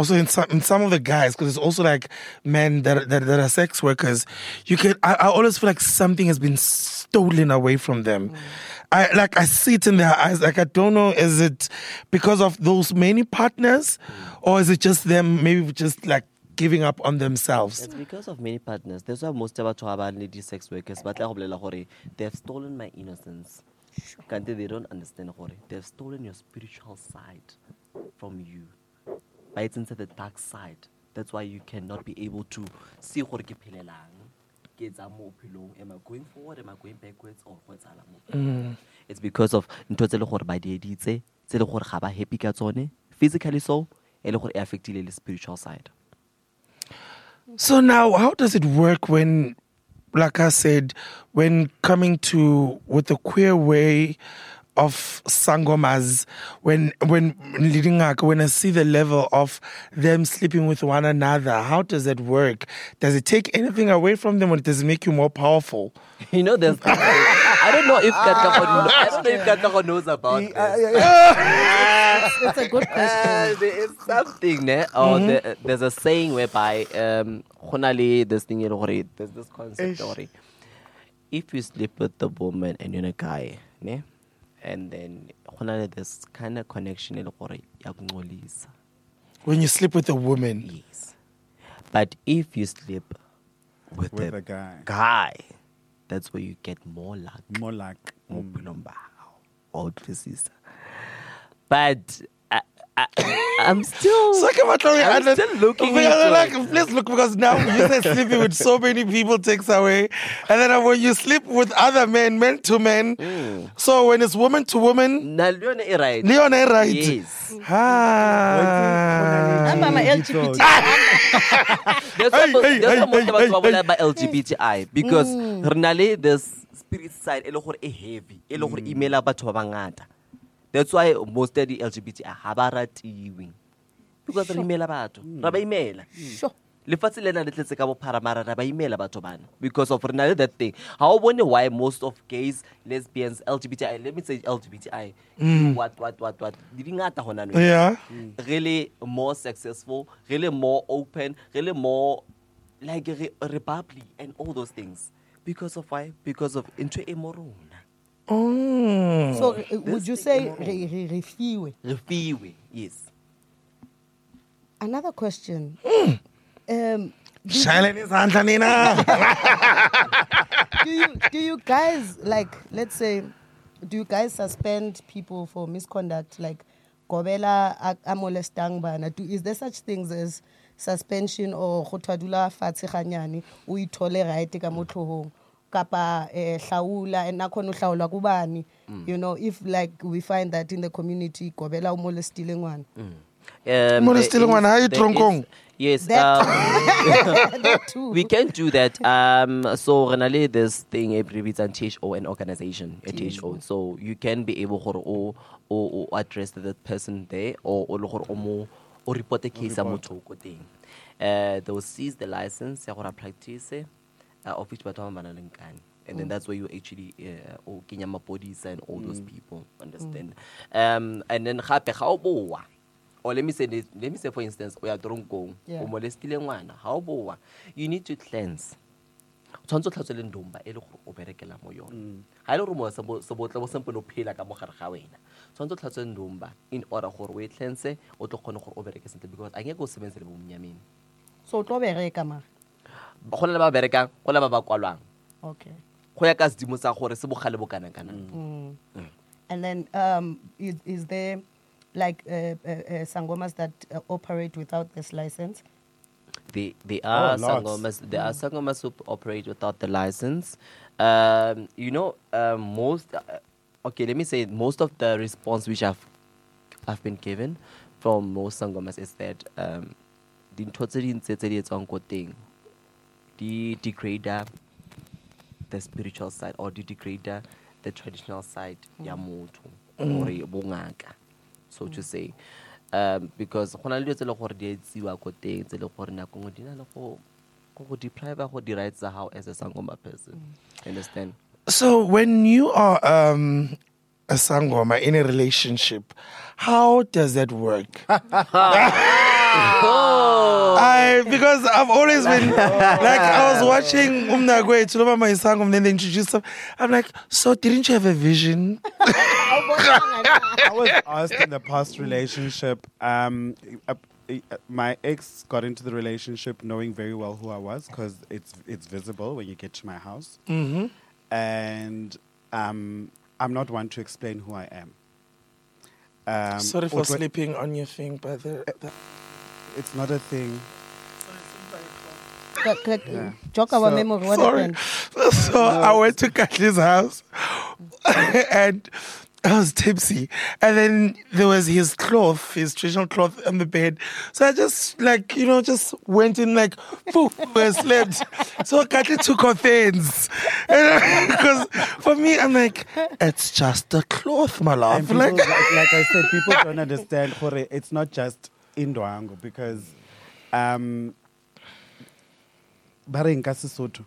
also in some of the guys, because it's also like men that are sex workers, I always feel like something has been stolen away from them. I see it in their eyes. Like, I don't know, is it because of those many partners, or is it just them maybe just like giving up on themselves? It's because of many partners. That's why most of our lady sex workers, but they've stolen my innocence. They don't understand. They've stolen your spiritual side from you. But it's into the dark side. That's why you cannot be able to see what ke phelelang. Am I going forward? Am I going backwards? Or what's It's because of happy physically so, and affecting the spiritual side. So now, how does it work when, like I said, when coming to with the queer way of sangomas, when I see the level of them sleeping with one another, how does it work? Does it take anything away from them, or does it make you more powerful? You know, there's I don't know if Katlego knows about this. It's a good question. There is something, there's a saying whereby there's this concept. If you sleep with the woman and you're a guy, ne? And then this kind of connection When you sleep with a woman. Yes. But if you sleep with With a a guy, that's where you get more luck. More like. But I'm still looking into Please look, because now you say sleeping with so many people takes away, and then when you sleep with other men to men, so when it's woman to woman, Leon, right? Yes. I'm a LGBT. That's what about LGBTI, because Renale, there's spirit side, heavy, email batho ba bangata. That's why most of the LGBTI have a ratiwing. Because they email about Rabba email. Sure. Because of that thing. I wonder why most of gays, lesbians, LGBTI, let me say LGBTI, what? Yeah. Really more successful, really more open, really more like a republic and all those things. Because of why? Because of into immoral. Oh. So would you say refiwe? Refiwe, yes. Another question. Shining is Antonina. Do you guys, like, let's say, do you guys suspend people for misconduct, like Gobela amolestang bana? Is there such things as suspension or khotadula fatshe ganyane o ithole right ka motlhogong kapa hlaula and nakhona hlaula kubani? You know, if like we find that in the community Gobela umolestile ngwana. Yes, that too. we can do that. So Renale, this thing it's an THO, an organization, a THO. So you can be able to address that person there, or report the case. They will seize the license, practice of which and then that's where you actually Kenya police and all those people understand. And then or let me say for instance, we are drunk, you need to cleanse. In order for we cleanse because I can't go So to bereka ma. Okay. And then is there like sangomas that operate without this license? There are sangomas who operate without the license. Most let me say most of the response which I've been given from most sangomas is that the degrader the spiritual side or the degrader the traditional side ya motho or bongaka, so to say, because deprive the rights how as a sangoma person. Understand? So when you are a sangoma in a relationship, how does that work? Because I've always been like, I was watching Umnagwe Tuloma my song and then they introduced them. I'm like, so didn't you have a vision? I was asked in the past relationship. My ex got into the relationship knowing very well who I was because it's visible when you get to my house. Mm-hmm. And I'm not one to explain who I am. Sorry for sleeping on your thing, but it's not a thing. Joke about memory. What sorry. happened? So I went to Kathleen's house and I was tipsy. And then there was his cloth, his traditional cloth on the bed. So I just just went in like, poof, and slept. So Kathleen took offense. Because for me, I'm like, it's just a cloth, my love. And people, like I said, people don't understand. It's not just Indwango because bare nka Sesotho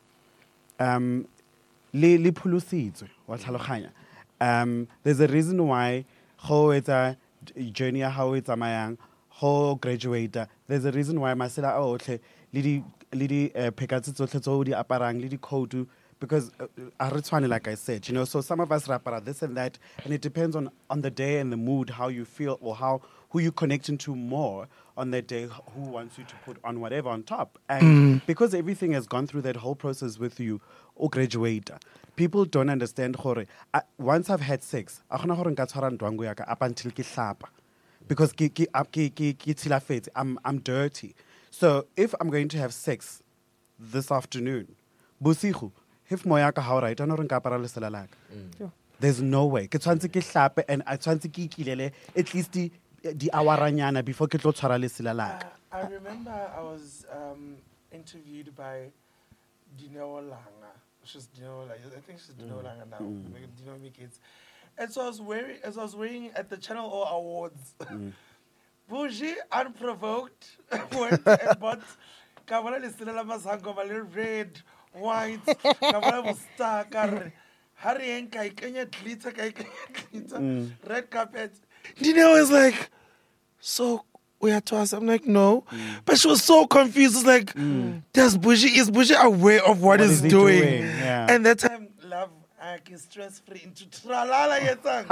le phulusitswe wa tlhaloganya. There's a reason why ho etsa journey ya hao e tsamayang ho graduate. There's a reason why masela a otle le di phekatse tsotlhe tso di aparang le di coat because a re tshwane, like I said, so some of us rapara this and that, and it depends on the day and the mood, how you feel or who you connecting to more on that day, who wants you to put on whatever on top. And because everything has gone through that whole process with you, or graduate, people don't understand gore once I've had sex, a gona gore nka tshwara ndwango ya ka up until ke hlapa because ke tshilafetse, I'm dirty. So if I'm going to have sex this afternoon, bosigo, if moya ka ha right, ana re nka apara lesela la ka. There's no way. Ke tshwantse ke hlape and I tshwantse ke ikilele at least di houranyana before ke tlo tshwara lesela la ka. I remember I was interviewed by Dineo Langa. She's Dineo Langa. I think she's Dineo Langa now. Dineo Mikits. And so I was wearing at the Channel O Awards. Bougie, unprovoked, went and bought Kabala Lisila Masango, a little red, white, Kabala Musta, Harry and Kenya glitter, red carpet. Dineo was like, so we had to ask. I'm like, no. But she was so confused. It's like, is Bougie aware of what he's doing? Yeah. And that time, love, I can stress-free into tralala yetang.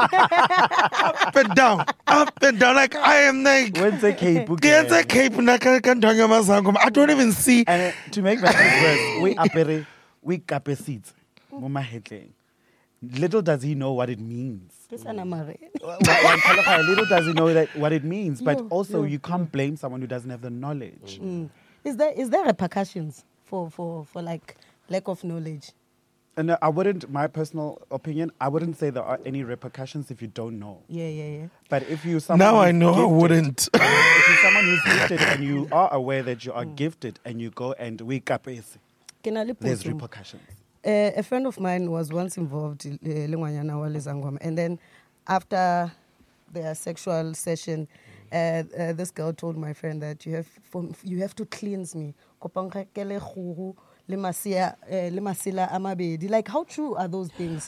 Up and down. Like, I am like, When's the cape? there's a cape. I don't even see. And to make matters worse, we kape seats. Little does he know what it means. Little does he know what it means. But also, you can't blame someone who doesn't have the knowledge. Is there repercussions for like lack of knowledge? And I wouldn't, my personal opinion, I wouldn't say there are any repercussions if you don't know. Yeah. But if you someone Now who's I know gifted, I wouldn't. if you're someone who's gifted and you are aware that you are gifted and you go and wake up, there's repercussions. A friend of mine was once involved in and then after their sexual session, this girl told my friend that you have to cleanse me. Like, how true are those things?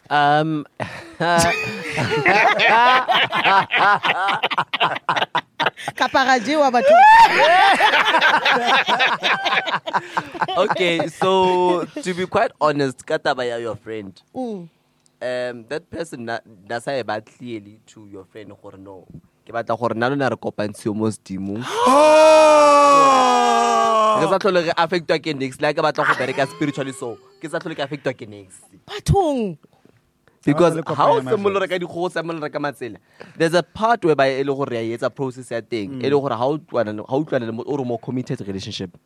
Okay, so to be quite honest, Katabaya, your friend, that person does say about clearly to your friend or no. Because I told her affect to next, like about spiritually so. Because I told her affect to next. Because how similar there's a part whereby it's a process thing. How to more committed relationship.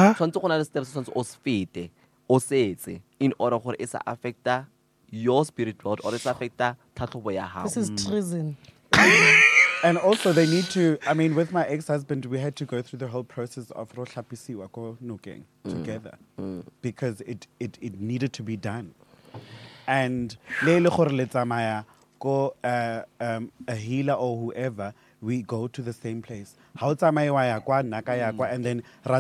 In order for it to affect your spirit world or it's affect This is treason. And also they need to, I mean, with my ex-husband, we had to go through the whole process of Rohlapisiwa ko Nokeng together because it needed to be done. And a healer or whoever, we go to the same place. And then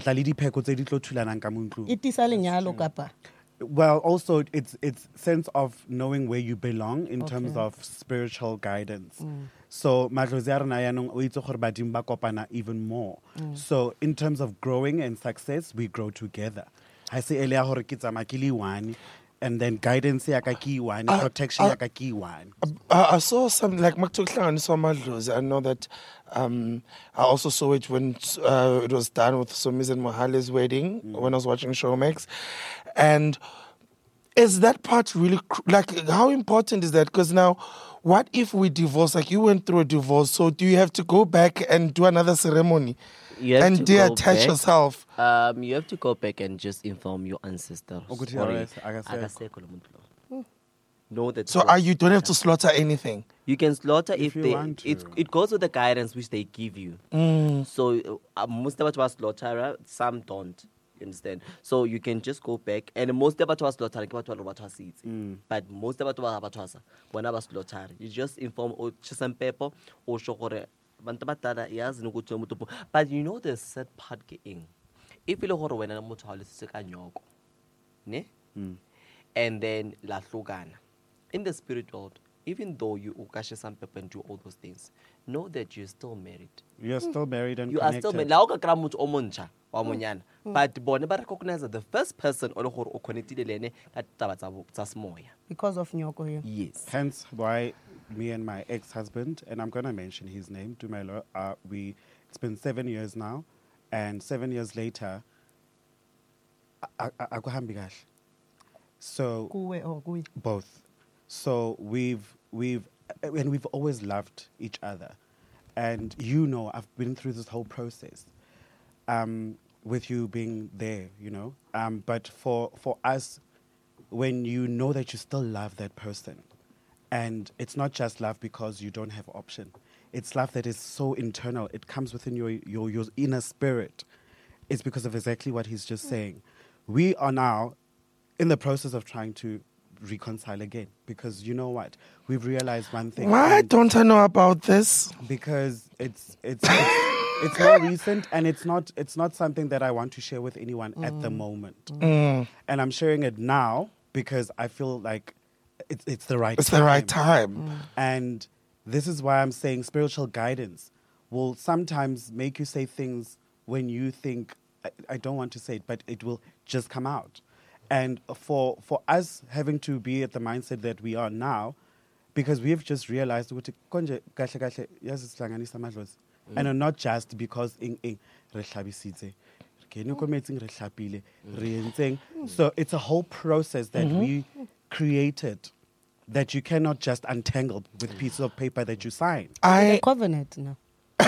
well, also it's sense of knowing where you belong in terms of spiritual guidance. So madlozi a rena yaanong o itse gore badimo ba kopana even more. So in terms of growing and success, we grow together. I say earlier gore ke tsamaya ke le one, and then guidance ya ka ke one, protection ya ka ke one. I saw something like I know that I also saw it when it was done with Somiz and Mohale's wedding when I was watching Showmax. And is that part really, like, how important is that? Because now, what if we divorce? Like, you went through a divorce, so do you have to go back and do another ceremony You have and to go detach back. yourself? You have to go back and just inform your ancestors. Ukuthi Sorry, akasekho. akasekho lo muntu lo. Know that. So you don't have to slaughter anything. You can slaughter if you they. want to. It goes with the guidance which they give you. So most of us slaughter, some don't. You understand? So you can just go back, and most of us slaughter, but most of us when I was slaughter, you just inform or some people or show. But you know the sad part getting. If you look when I'm ne, and then la hlukana. In the spirit world, even though you ukashe some people and do all those things, know that you're still married. You're still married and You are connected. still married. La o ka kra motho o montsha wa monyana. But bone ba recognize that the first person o le gore o connected le ene ka taba tsa semoya. Because of Nyoko. Yes. Hence why me and my ex-husband, and I'm going to mention his name, Dumelo, it's been 7 years now, and 7 years later, akuhambi kahle. So Kuwe or kui. both. So we've always loved each other, and you know I've been through this whole process, with you being there, you know. But for us, when you know that you still love that person, and it's not just love because you don't have option, it's love that is so internal. It comes within your inner spirit. It's because of exactly what he's just saying. We are now in the process of trying to reconcile again, because you know what, we've realized one thing. Why and don't I know about this? because it's more recent, and it's not something that I want to share with anyone at the moment. And I'm sharing it now because I feel like it's the right It's time. the right time. And this is why I'm saying spiritual guidance will sometimes make you say things when you think, I don't want to say it, but it will just come out. And for us having to be at the mindset that we are now, because we've just realized ukuthi konje kahle kahle yazisihlanganisa amadlozi, and not just because re hlabisitse, ke no kometseng re hlapile, re entseng. So it's a whole process that we created that you cannot just untangle with pieces of paper that you sign. The covenant now.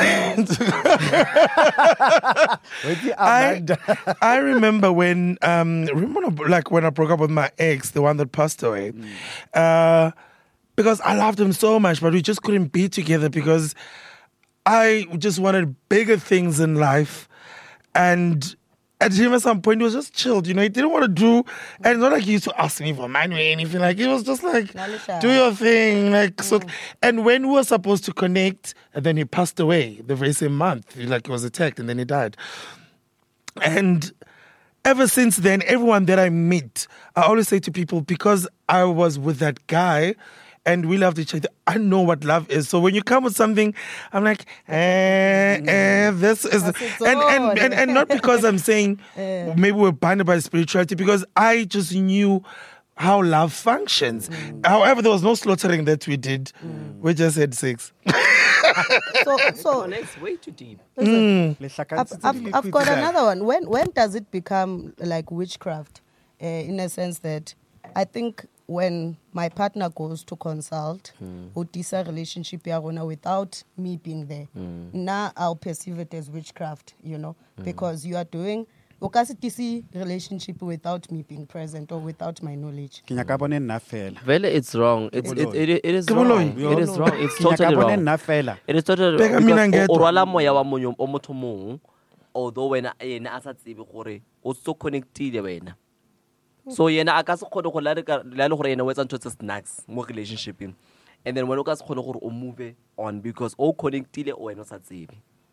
I remember when when I broke up with my ex, the one that passed away, because I loved him so much, but we just couldn't be together because I just wanted bigger things in life. And at him at some point, he was just chilled, you know, he didn't want to do, and it's not like he used to ask me for money or anything, like, he was just like, Lalisha. do your thing, like, so, and when we were supposed to connect, and then he passed away the very same month, like, he was attacked, and then he died. And ever since then, everyone that I meet, I always say to people, because I was with that guy, and we loved each other, I know what love is. So when you come with something, I'm like, this is, and not because I'm saying maybe we're bounded by spirituality, because I just knew how love functions. However, there was no slaughtering that we did. We just had sex. So Next, way too deep. I've got another one. When does it become like witchcraft? In a sense that I think when my partner goes to consult Utisa relationship ya rona without me being there, now I'll perceive it as witchcraft, you know, because you are doing Okasitisi relationship without me being present or without my knowledge. Vele, it's wrong. It is wrong. Kiboloyi. It is wrong. It's totally wrong. It is totally Beka wrong. mina Because ngedwa. o rwala moya wa motho mong, although wena ena a sa tsebe gore o so connected wena. So yena a ka se kgone go la le gore yena o etsa ntho tse snacks mo relationshiping. And then when o ka se kgone gore o move on because o connectile o wena o sa tsebe.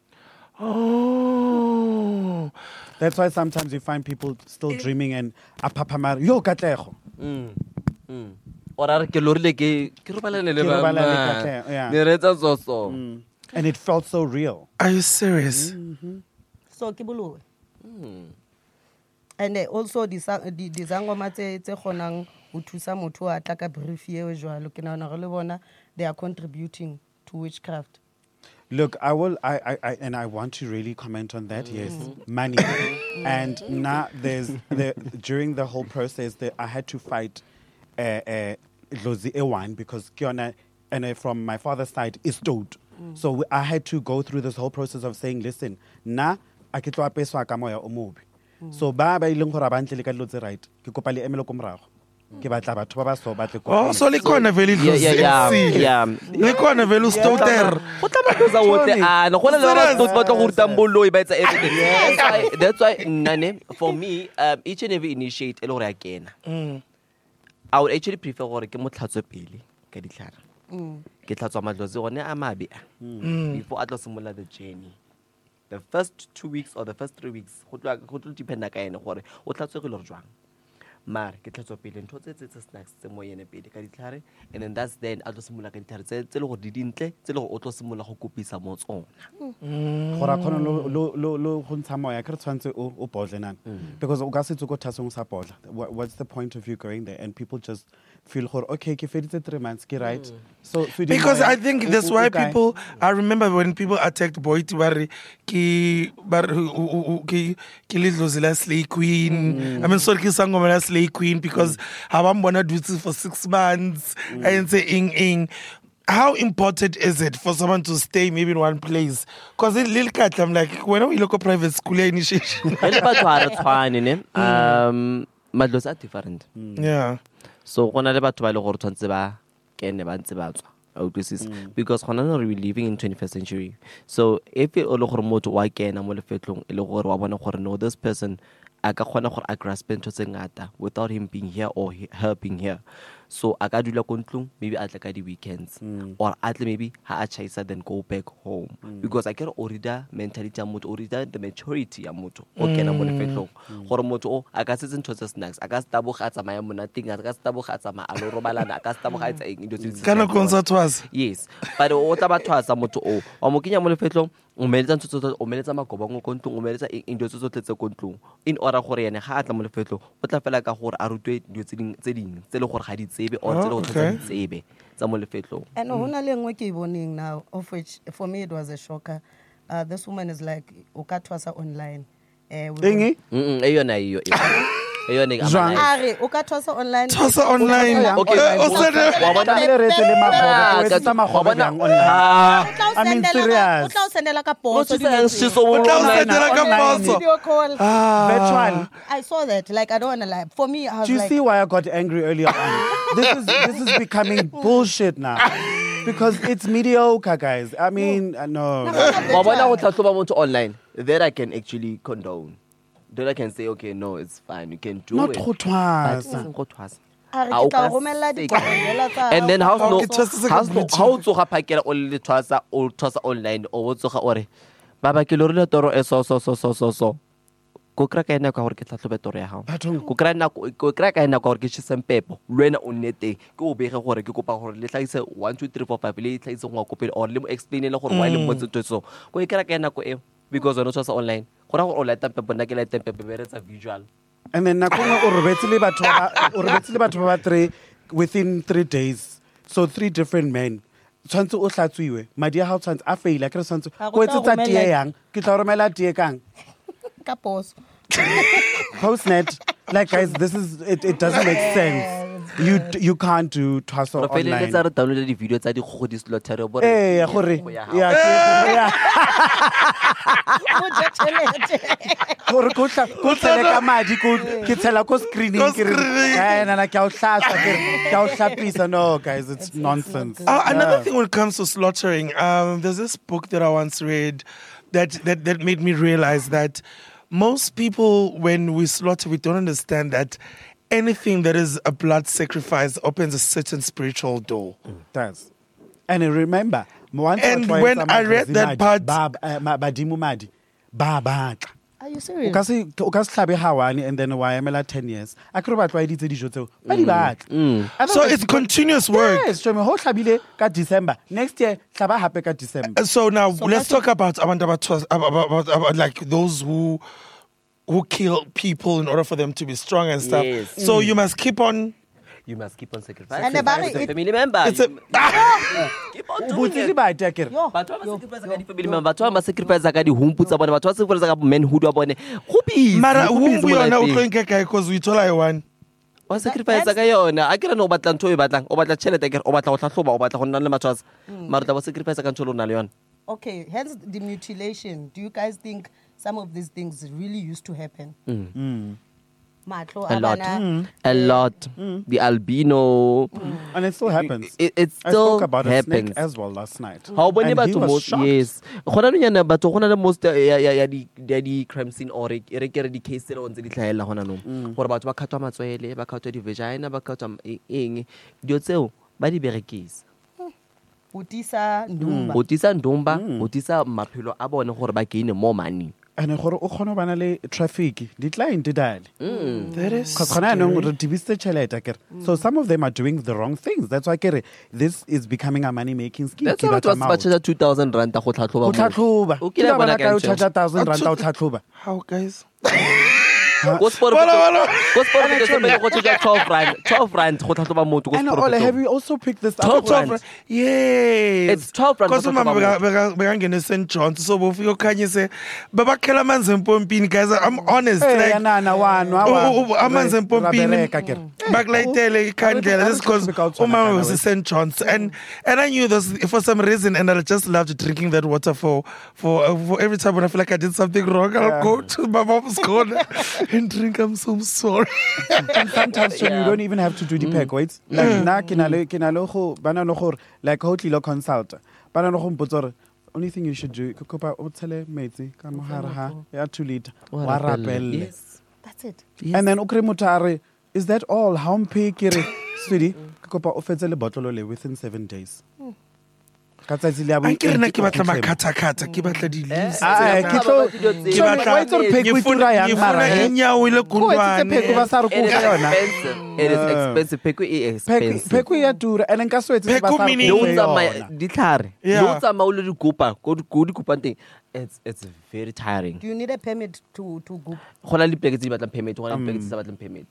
Oh. That's why sometimes you find people still dreaming and apapamar yo katlego. Or are ke lorile ke robalane le Ke robalane le ba. Katleho, yeah. Ne re etsa so. And it felt so real. Are you serious? So ke bolowe. And also dizangoma tse kgonang ho thusa motho a tla ka brief eo jwalo ke nahana re le bona they are contributing to witchcraft. Look, I want to really comment on that. Yes, money, and now during the whole process, I had to fight Lozi Ewan because Kiona and from my father's side is told. So I had to go through this whole process of saying, listen, na akitwa peswa kamoya omubi. So ba ileng gore ba ntle le ka dilo tse right. Ke kopa le emelo ko morago. Ke batla batho ba ba so ba tle ko. Oh, so likhona vele Yeah. likhona vele ustoter. Go tla batlosa wote ana go le le batho ba tlo go ruta boloi ba etsa everything. That's why nane for me each and every initiate e le gore ya kena. I would actually prefer gore ke motlhatswe pele ka ditlhare. Ke tlhatswa madlozi one a mabe before a tlo simolla the journey. The first 2 weeks or the first 3 weeks go tlo dependa ka ene gore o tlhatswe go le jwang. Mare ke tlhatswa pele ntho tse snacks tse mo yene pele ka ditlhare, and then that's then a tlo simolla ka ditlhare tse le gore di dintle tse le gore o tlo simolla go kopisa mo tsona. Gora khona lo go ntsha moya ke re tshwantse o bodle nana because o ka se tso go thasong sa bodla. What's the point of you going there and people just feel gore okay ke feditse 3 months ke right. So Because I think that's why people. I remember when people attacked Boiti Barry, ki Lidlozilla Slay Queen. I mean, sorry, Sangomela Slay Queen because Habam wanna do this for 6 months and say ing. How important is it for someone to stay maybe in one place? Because in Lil Cat, I'm like, when we look at private school initiation. Ele batho ha re tshwane ne. Madlozi are different. Yeah. So gona le batho ba le gore tshwantse ba kene ba ntse ba tswa. Because we living in 21st century. So if you le gore motho wa kena mo lefetlong e le gore wa bona gore no this person a ka kgona gore a grasp ntho tse ngata without him being here or her being here. So a ka dula ko ntlong maybe a tla ka di weekends or at maybe ha a chaisa then go back home because I can orida mentality ya motho orida the maturity ya motho o kena mo lefetlong gore motho o a ka se ntho tse snacks a ka se tabo ga tsamaya monating a ka se tabo ga tsamaya a lo robalana a ka se tabo ga etsa eng dio tse Kana concert was. yes but o tla bathwasa motho o mo kenya mo lefetlong o meletsa ntse o meletsa magobong go ntlong o meletsa dio tse tletse go ntlong in order gore yene ga a tla mo lefetlong o tla fela ka gore a rutwe dio tse ding tse le gore ga di tsebe or tse le go tsa di tsebe tsa mo lefetlong. And hona le ngwe ke boning now of which for me it was a shocker. This woman is like ukatwasa online. Dingi? Eyona iyo. Eyona ga Jwang? Are ukatwasa online. Toss online. Okay, Wa bona le re tse le magobo o etsa magobo yang online. I mean serious. Utla sendela ka poso. Video call. Virtual. I saw that. Like I don't want to lie. For me, I was Do you like, see why I got angry earlier on? This is becoming bullshit now. Because it's mediocre, guys. I mean, no. Wa bona go tlhatlhoba motho online. There I can actually condone. Then I can say, okay, no, it's fine. You can do Not it. go twice. Are ke tla romella dipapatela tsa. And then how's no Okay, just a second, how's no Bridget. how to phakela o le twasa online o tsoga ore baba ke lo rile toro e so go kra ka ena ka gore ke tlhatlhobe toro ya gago go kra ka ena ka gore ke tshempepo lwena o nnete ke o bege gore ke kopa gore le tlhaise 1 2 3 4 5 le tlhaise ngwa kopele or le mo explain le gore why le mo tsetso so go e kra ka ena ko e because ona twasa online go ra go o light up bona ke light up be retsa visual. And then nakona o robetse le batho ba 3 within 3 days. So 3 different men. Tshwantse o hlatswiwe. Madi a hao tshwantse a faila ke re tshwantse go etsetsa tie yang ke tla romela tie kang. Ka poso. Postnet. Like guys, this is it doesn't make sense. You can't do twaso Re fele online. tsa re download di video tsa di go di slaughter bo Eh, gore ya gore go tsele ka madi ke tshela ko screening ke re nana ke a o hlasa ke a o hlapisa. No guys, it's nonsense. Another thing when it comes to slaughtering, there's this book that I once read that made me realize that most people, when we slaughter, we don't understand that anything that is a blood sacrifice opens a certain spiritual door. Does. And remember, once or And twice when I read that part- badimo madi ba batla. Are you o serious? ka se tlhabe ha one and then wa emela 10 years a kere ba tlwaeditse dijo tseo ba di batla. So it's continuous work. Yes, Jomi, ho tlhabile ka December. Next year, tlhaba hape ka December. So now let's talk about like those who kill people in order for them to be strong and stuff. Yes. So you must keep on. You must keep on sacrificing. And about As a it- family member. It's a Keep on O doing botsile it. ba ate akere. Yo, Batho ba sacrifice ka di-family member, batho ba sacrifice ka di-humpu tsa bone, batho ba sacrifice ka manhood wa bone. Go busy, Mara go who busy we mo are now lapeng. going because we told I won. Wa sacrifice ka yona. A kere no o batla ntho e batlang, o batla tšhelete, akere o batla go tlhatlhoba, o batla go nna le matshwasi. Mara o tla bo sacrifice ka ntho e le o na le yona. Okay, hence the mutilation. Do you guys think some of these things really used to happen? Matlo, A lot. abana, A lot. The albino. And it still happens. It I still spoke about a snake happens. as well last night. Ha o bone And he batho was most, shocked. yes. Gona no yana batho gona le most ya di crime scene or e re kere di case tse ntse di tlhaela gona no. Gore batho ba khatwa matswele, ba khatwa di vagina, ba khatwa eng. Dio tseo ba di berekisa. Utisa Ndumba. Otisa ndumba, otisa maphelo a bone gore ba gain more money. And gore o kgone ho bana le traffic di tla dale. That is. Because khona no re tibiste tšhelete akere. So some of them are doing the wrong things. That's why akere this is becoming a money making scheme. That's why batho ba charge 2,000 rand go tlhatlhoba. o tlhatlhoba. O Ke kile la bona bona ka o ka charge 1,000 rand o tlhatlhoba. How guys? Go sport go charge 12 rand. 12 rand go tlhatlhoba motho go And sport. Ole, have you also picked this up? 12 rand. Yes. It's 12 rand Because for mama Tlhatlhoba bekangena St. John's so bofika khanye se babakhela amanzi empompini guys. I'm honest Hey, like nana wano amanzi empompini akere. bakulayitele ikhandlela. This is because umama was in St. John's and I knew this for some reason and I just loved drinking that water for every time when I feel like I did something wrong I'll go to my mom's corner and drink. I'm so sorry. And sometimes you don't even have to do the pack weights. Like na kinalo go bana no gore like ho tlilo consult. Bana no go mpotsa gore only thing you should do ke kopa o tshele metsi ka mogare ha ya 2 liter wa rapelle. Yes. That's it. And then o kre motho a re, is that all? How mpe ke re sweetie ke kopa o fetse le bottle le within 7 days. Ka tsatsi le a bo. I ke rena ke batla makhatakata ke batla di leaves. Ke tlo Ke ke batla- batla tlo pek we tura yang mara. inyawo ile Ko etse peko ba kundwane. sa re It ko is ka yona. expensive. It is expensive. Peko is expensive. Peko ya tura and nka so etse ba Peko sa re meaning- ko Le o ka tsamaya yona. ditlhare. Yeah. Le o tsamaya o le dikopa go di kopang teng. It's very tiring. Do you need a permit to go? Go na le pleke tse di batlang permit, go na le pleke tse di sa batlang permit.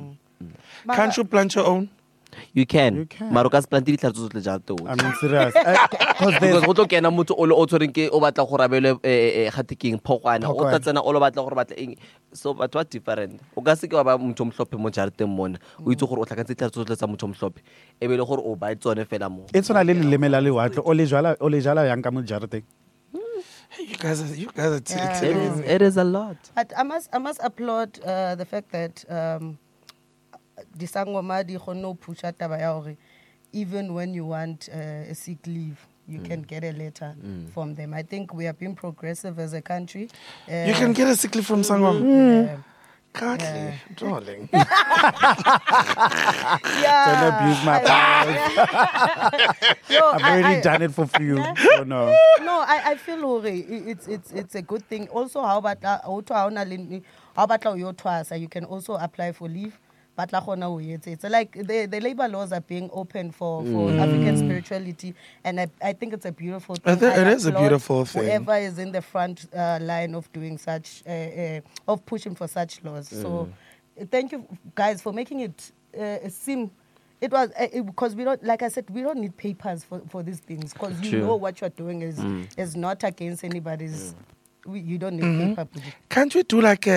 Can't you plant your own? You can. You can. Mara o ka se plante ditlhare tse tsotlhe jaatong. I mean serious. Because Because there's go tlo kena motho o le o tshwereng ke o batla gore abele gate keng phokwana o Phokwana. tla tsena o lo batla gore batla eng so batho ba different o ka se ke wa ba motho o motlhophe mo jareteng mona o itse gore o tlhakantse ditlhare tsotlhe tsa motho o motlhophe e be le gore o ba tsone fela mo e tshwana le leleme la lewatle o le jala yang ka mo jareteng. Hey, you guys are Yeah. it is a lot. But I must applaud the fact that disangoma di kgonne pusha taba ya hore even when you want a sick leave you can get a letter from them. I think we have been progressive as a country. You can get a sick leave from Sangoma. Yeah. Katle, darling. Don't abuse my powers. Yo, I've already done it for you. So no. No, I feel hore it's a good thing. Also, how about your twasa? You can also apply for leave. But it's like the labor laws are being open for African spirituality, and I think it's a beautiful thing. It is a applaud beautiful thing. Whoever is in the front line of doing such, of pushing for such laws. So, thank you guys for making it seem. It was because we don't, like I said, we don't need papers for these things because you True. know what you're doing is not against anybody's. You don't need paper. Can't we do like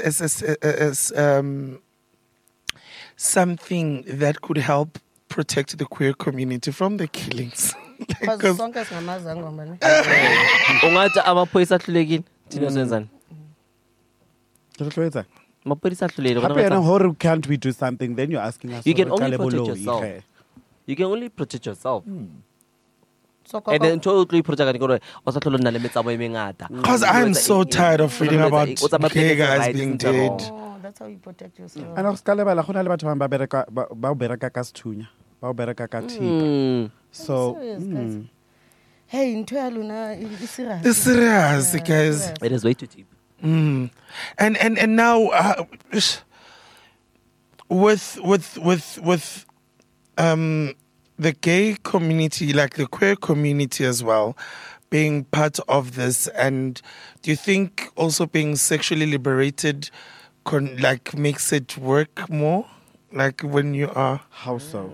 something that could help protect the queer community from the killings? Because Because sonke singamazangwa man. Ungathi amaphoyisa ahlulekile thina senzani Ke re tlo etsa? amaphoyisa ahlulekile Hape yena hore can't we do something? Then you're asking us. You can hore only qale protect boloi, yourself. ge. you can only protect yourself So and then ntho o tlo iproject ka gore o sa tlhole nna le metsamo e mengata because I'm so tired of reading about gay guys being dead. Oh, that's how you protect yourself. And o ska lebala gona le batho ba bereka ka sethunya ba o bereka ka thipa. So Serious, guys. Hey, into ya luna, it's serious. It's serious, guys. it is way too deep And now with the gay community, like the queer community as well, being part of this, and do you think also being sexually liberated like makes it work more? Like when you are, How so?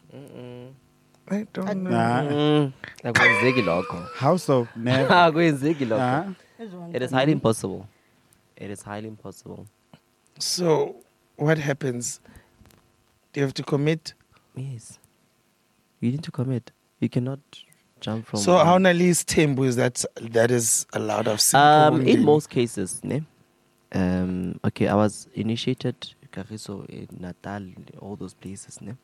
I don't know. Nah. Akwenzeki lokho. How so? Never. Akwenzeki lokho. Nah. It is highly impossible. It is highly impossible. So what happens? Do you have to commit? Yes. You need to commit. You cannot jump from. So how Nali's tempo is that is allowed of simple in most cases, ne? Okay, I was initiated Kagiso in Natal, all those places, ne?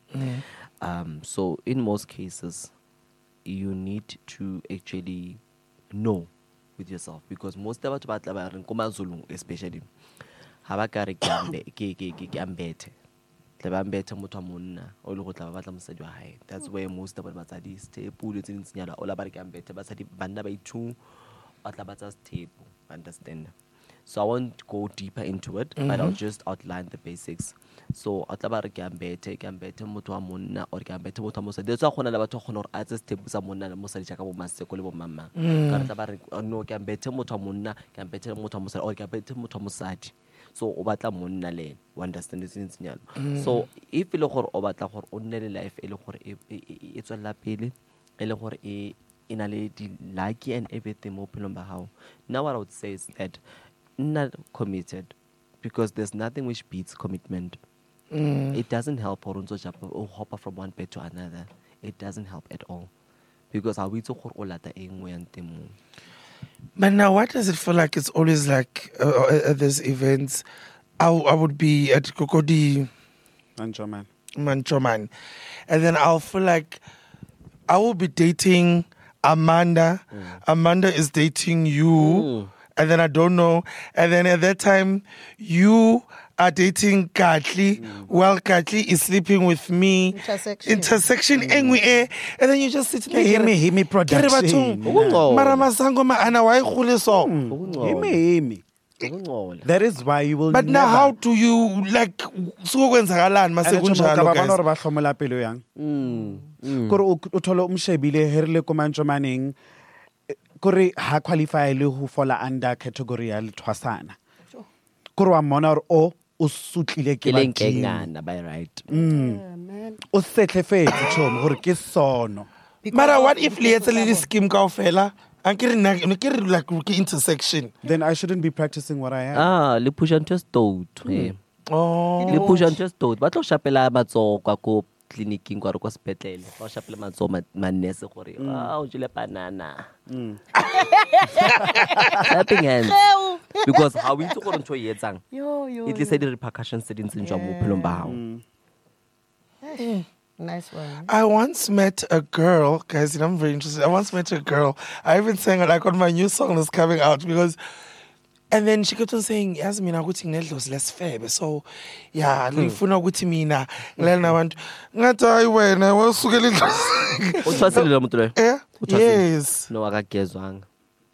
So in most cases, you need to actually know with yourself, because most of the especially haba ka re ke ambete ambete motho a monna o le go tla ba batla mosadi wa hae. That's where most of the batsadi step o le tseng tsinyana o la ba re ke ambete batsadi banna ba ithu ba tla batsa step, understand. So I won't go deeper into it, but I'll just outline the basics. So a tla ba re ke ambete motho wa monna or ke ambete motho wa mosadi. That's why gona la batho gona gore a tse step sa monna le mosadi ja ka bo maseko le bo mamma ka re tla ba re no ke ambete motho wa monna ke ambete motho wa mosadi or ke ambete motho wa mosadi. So o batla monna le o understand it's tsinyana. So if le gore o batla gore o nne le life e le gore e tswela pele e le gore e ina le di lucky and everything mo pelong ba hao. Now what I would say is that not committed, because there's nothing which beats commitment. It doesn't help or hop from one bed to another. It doesn't help at all, because I will go lata engwe. But now, what does it feel like? It's always like at these events, I would be at Kokodi Manchoman, and then I'll feel like I will be dating Amanda. Amanda is dating you, and then I don't know. And then at that time, you are dating Katli. Well, Katli is sleeping with me. Intersection. And then you just sit there. Hear me production. Maramasango ma ana wa ikgule so. Hear me. That is why you will. But now, how do you like? So kwenzakalani mase kunjalo guys? Ba hlomola pelo yang. Kore o thola umshebile herile ko mantshomaneng. Kore ha qualify le ho fola under category ya lethwasana. Kore wa mona o sutlile ke batho by right. O setlefetse tshom gore ke sono. Mara what if le etse le scheme kaofela? Ankere like ke intersection. Then I shouldn't be practicing what I am. Le push and just toad. Oh. Le push and just toad. Ba tlo shapela matso kwa ko clinicing kwa re kwa sepetlele. Ba shapela matso manese gore o jile banana. Clapping hands. Because how we go on to yetsang. It is the repercussions that in mo pelong ba hao. Nice one. I once met a girl, guys, and I'm very interested. I once met a girl. I even sang it like on my new song that's coming out because, and then she kept on saying, Yasmin, I'm going to less fair. So, yeah, Lifuna with me now. Lena went, Nata, when I was so yes. No, I kezwang.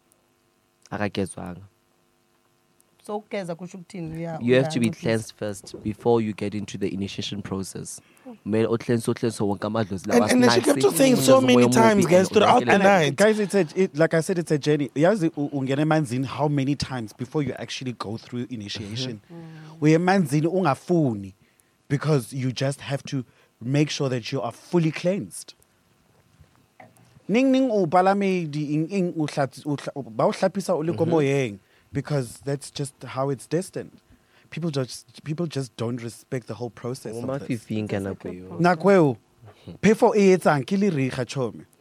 So, you have to be cleansed first before you get into the initiation process. And then she kept on saying so many times, guys, throughout the night. Guys, like I said, it's a journey. How many times before you actually go through initiation? Because you just have to make sure that you are fully cleansed. Because that's just how it's destined. People just don't respect the whole process of this. Nakweo, pay for it and kill it.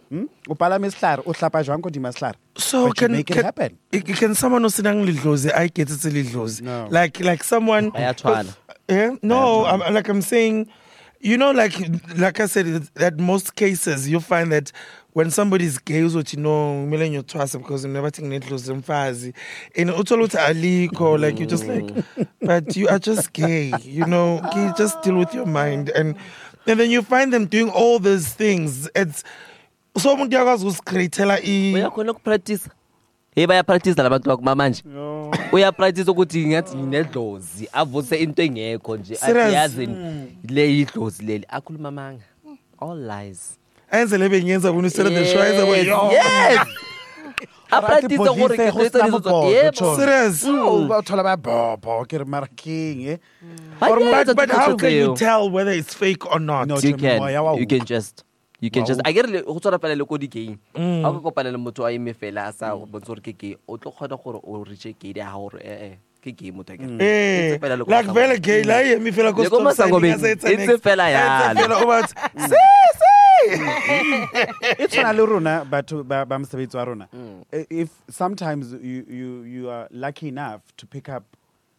So can make it happen. Can someone who sitting little I get it little No. like someone no, I'm saying, you know, like I said, that most cases you find that when somebody is gay, what you know, you trust because you never think it lose them fazi. In Utolota like you just like, but you are just gay, you know. You just deal with your mind, and then you find them doing all these things. It's so many guys who's create we are going to practice. Hey bayapractice labantu bakumamanje. Uyapractice ukuthi ngathi nginedlozi avuse into engekho nje asiyazi le idlozi leli akhuluma manga. All lies. Enze lebe ngenza kuna instead of the show enza yo. Yes. Apractice gore ke tsetsa dizo. Yebo. Serious. Uthola bayabhobha ke mara king eh. But how can you tell whether it's fake or not? No, You can just I get le go tsora pele le ko di game. A go kopana le motho a ime fela a sa bontsha gore ke ke o tlo kgona gore o reach ke di ha gore ke game motho ke. Like vele gay la yemi fela go stop saying it's fela ya. It's not rona but ba msebetsi wa rona. If sometimes you are lucky enough to pick up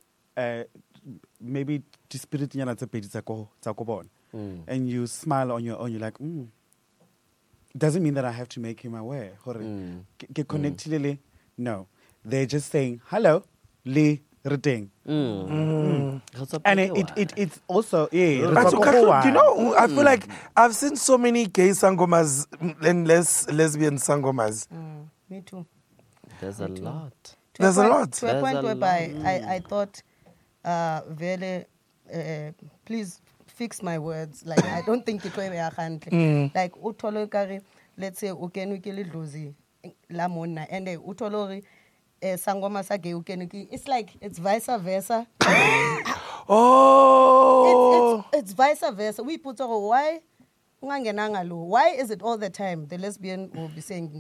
maybe the spirit nyana tse pedi tsa go bona and you smile on your own, you're like doesn't mean that I have to make him aware. Get connected. No, they're just saying hello, Lee Riteng. And it's also But you know, I feel like I've seen so many gay sangomas and lesbian sangomas. Me too. There's a lot. There's a lot. To a point whereby I thought, Vele, please fix my words. Like, I don't think it will be like, utolo kari, let's say, ukenu kili dozi, la mona, and utolori, sangoma sage ukenu. It's like, it's vice versa. Oh! It's vice versa. We put over why? Why is it all the time the lesbian will be saying,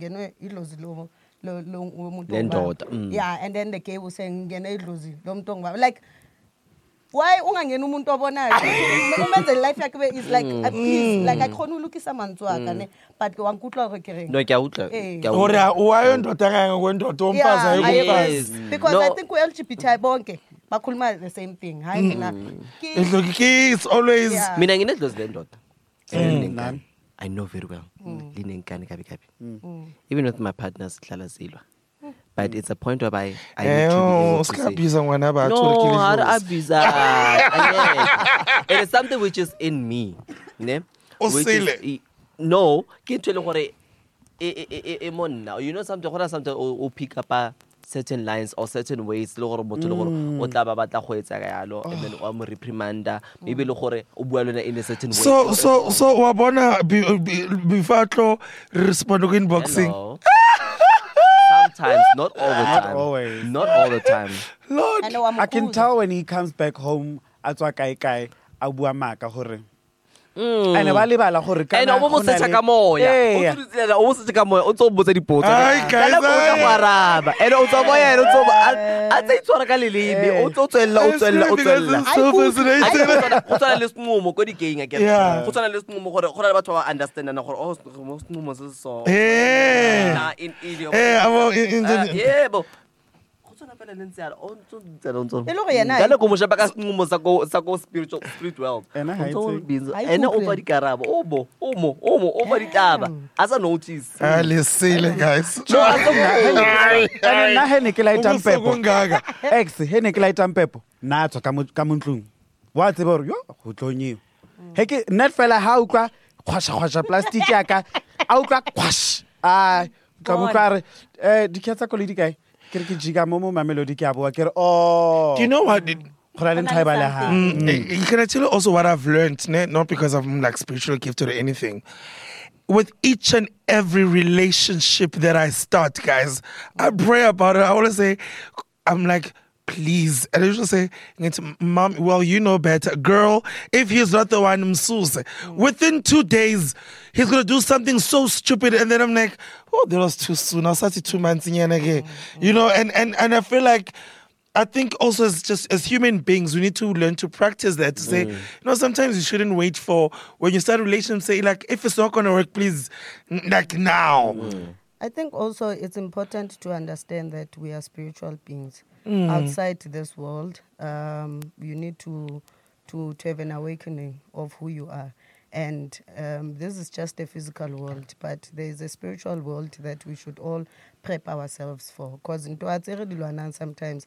yeah, and then the gay will saying, like, why ungangena umuntu obonayo umenze life yakhe is like please like I can't look at someone but wankutla re kere no ke a utla ora why ndoda kanga kwendoda ompaza yokufazi because I think we LGBT bonke bakhuluma the same thing hayi mina it's always mina nginedlozi le ndoda I know very well linenkani kabi even with my partners hlala silwa. But it's a point where I need to be able to say, it is something which is in me. Ne? No, you know something or pick up certain lines or certain ways and then reprimanda maybe in a certain way. So wabona before respond to inboxing. Sometimes, not all the time. Not always. Not all the time. Lord, I can tell when he comes back home. Atwa kai abua maka hore. And ba lebala hore kana. And o motse ka moya. O tsutlela o motse ka moya. O tso botsa dipotso. Ai guys. Kana go ka maraba. And o tso moya o tso a tsa itshwara ka lelebe. O tso tswella. O tsana le smumo ko di gang again. O tsana le smumo gore go na le batho ba understand na gore o smumo se so. Na in idiom. Yebo. Kana go mosha baka smumo sa go spiritual spirit world. And over the karabo. Omo over the taba. As a notice. Let's see guys. No, na hene ke light ampepo. Ex hene ke light ampepo. Na tswa ka montlung. Wa tseba re yo go tlonyiwa. Heke net fela ha ukwa khwasha plastic ya ka. A ukwa kwash. Ka mokare diketsa koledi kae. Do you know what? Can I tell you also what I've learned? Not because I'm like spiritual gifted or anything. With each and every relationship that I start, guys, I pray about it. I always say, I'm like, please. And I usually say, Mom, well, you know better. Girl, if he's not the one, within 2 days, he's going to do something so stupid. And then I'm like, oh, that was too soon. I started 2 months in again. You know, and I feel like, I think also as human beings, we need to learn to practice that. To say, sometimes you shouldn't wait for, when you start a relationship, say, like, if it's not going to work, please, like now. I think also it's important to understand that we are spiritual beings. Outside this world, you need to have an awakening of who you are. And this is just a physical world, but there is a spiritual world that we should all prep ourselves for. Because sometimes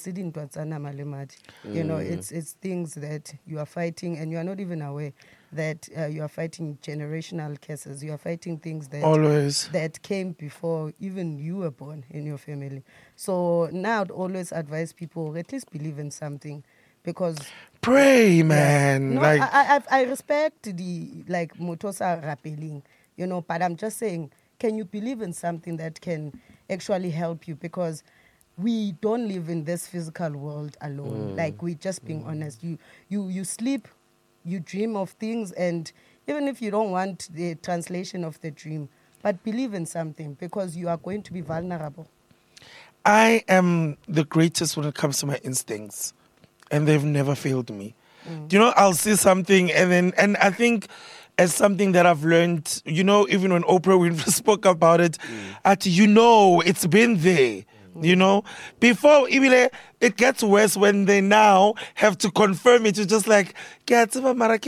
you know, it's things that you are fighting and you are not even aware that you are fighting generational curses. You are fighting things that Always. that came before even you were born in your family. So now I'd always advise people at least believe in something, because Pray, man. no, like I respect the like Motosa rappelling, you know, but I'm just saying, can you believe in something that can actually help you? Because we don't live in this physical world alone. Like, we're just being honest. You sleep, you dream of things, and even if you don't want the translation of the dream, but believe in something, because you are going to be vulnerable. I am the greatest when it comes to my instincts, and they've never failed me. You know, I'll see something, and I think as something that I've learned, you know, even when Oprah Winfrey spoke about it, you know, it's been there. You know, before even it gets worse when they now have to confirm it. You're just like, because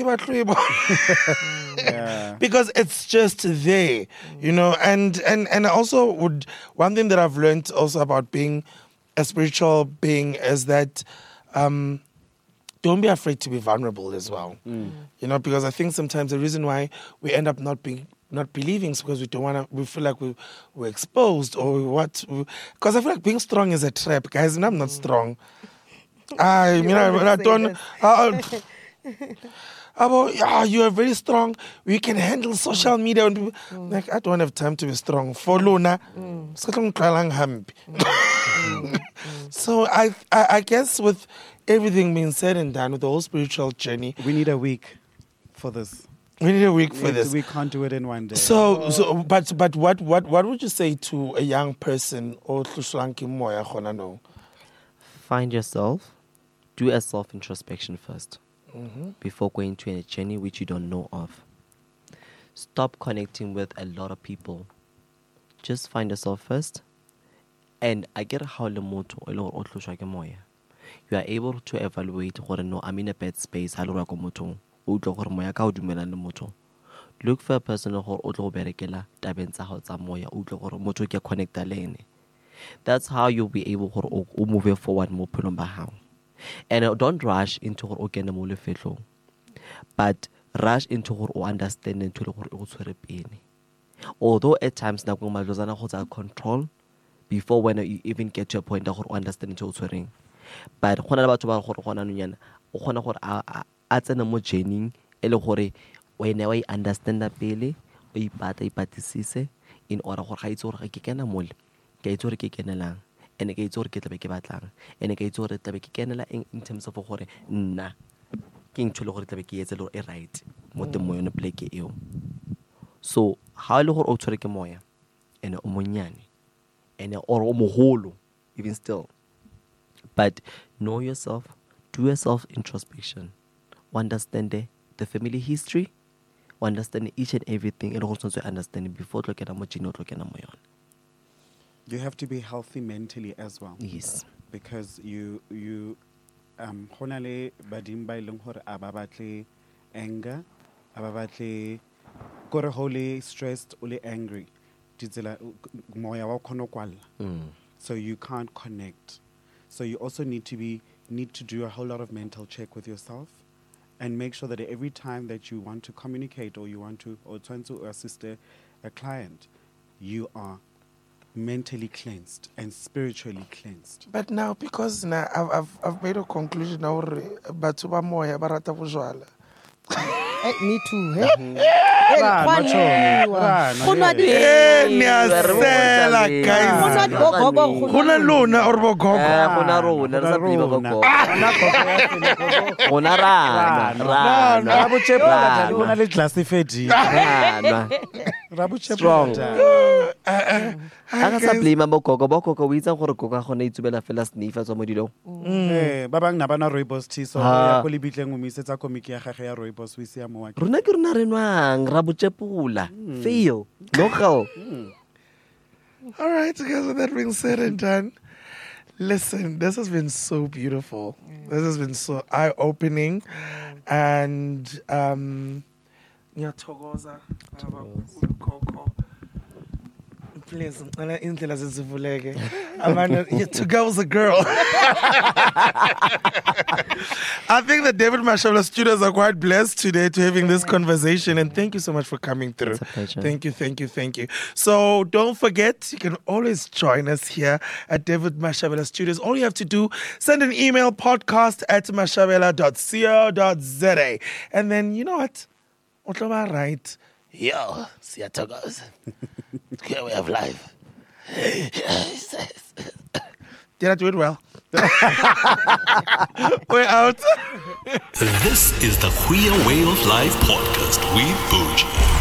it's just there, you know. And also one thing that I've learned also about being a spiritual being is that don't be afraid to be vulnerable as well. You know, because I think sometimes the reason why we end up not believing is because we feel like we're exposed or what. Because I feel like being strong is a trap, guys, and I'm not strong. I don't. You are very strong. We can handle social media. And people, like, I don't have time to be strong. For Luna, so I guess with everything being said and done, with the whole spiritual journey, We need a week for this. we need a week for this. We can't do it in one day. But what would you say to a young person or to Find yourself, do a self-introspection first before going to a journey which you don't know of. Stop connecting with a lot of people. Just find yourself first. And I get how you are able to evaluate, no, I'm in a bad space. Look for a person who connect. That's how you'll be able to move forward more. And don't rush into but rush into understanding to although at times control before when you even get to a point of understanding to but when about whenever you understand that pele in order for ke itse ke kenelang and ke itse ke tla be ke batlang and ke itse tla be ke kenela in terms of gore nna ke ntshole gore tla be ke etse lo e right mo teng mo yone pleke eo. So ha le gore o tshwere ke moya ene o monyane ene or o moholo even still, but know yourself, do a self introspection, understand the family history, understand each and everything, and also understand before to get a mochino to get a moyon. You have to be healthy mentally as well. Yes. Because you honale badim ba ileng hore ababatle anger, ababatle kore holy stressed ule angry. Ditsela moya wa khona kwalla. So you can't connect. So you also need to do a whole lot of mental check with yourself and make sure that every time that you want to communicate or trying to assist a client, you are mentally cleansed and spiritually cleansed. But now, because now I've made a conclusion now, Batuba Moya Barata Bujwala. Me too. Luna or Bogogo. Strong. Sa blame bokoko we itse gore koka gone itsubela fela sniffer tsa mo dilo. Ba bang na bana rooibos tea so ya go lebitleng o misetsa komiki ya gage ya rooibos we se ya mo wa. Rona ke rona re nwang ra botsepula. Feel local. All right, guys, with that being said and done, listen, this has been so beautiful. This has been so eye-opening. And Ngiyathokoza baba Khokho. Please, ngicela indlela zizivuleke. To girl's a girl. I think that David Mashabela studios are quite blessed today to having this conversation, and thank you so much for coming through. It's a pleasure. Thank you. So don't forget, you can always join us here at David Mashabela studios. All you have to do, send an email, podcast@mashabela.co.za. And then, you know what? Otloba right. Yo, siyathokoza. Here we have live. Did I do it well? We're out. This is the Queer Way of Life podcast with Bougie.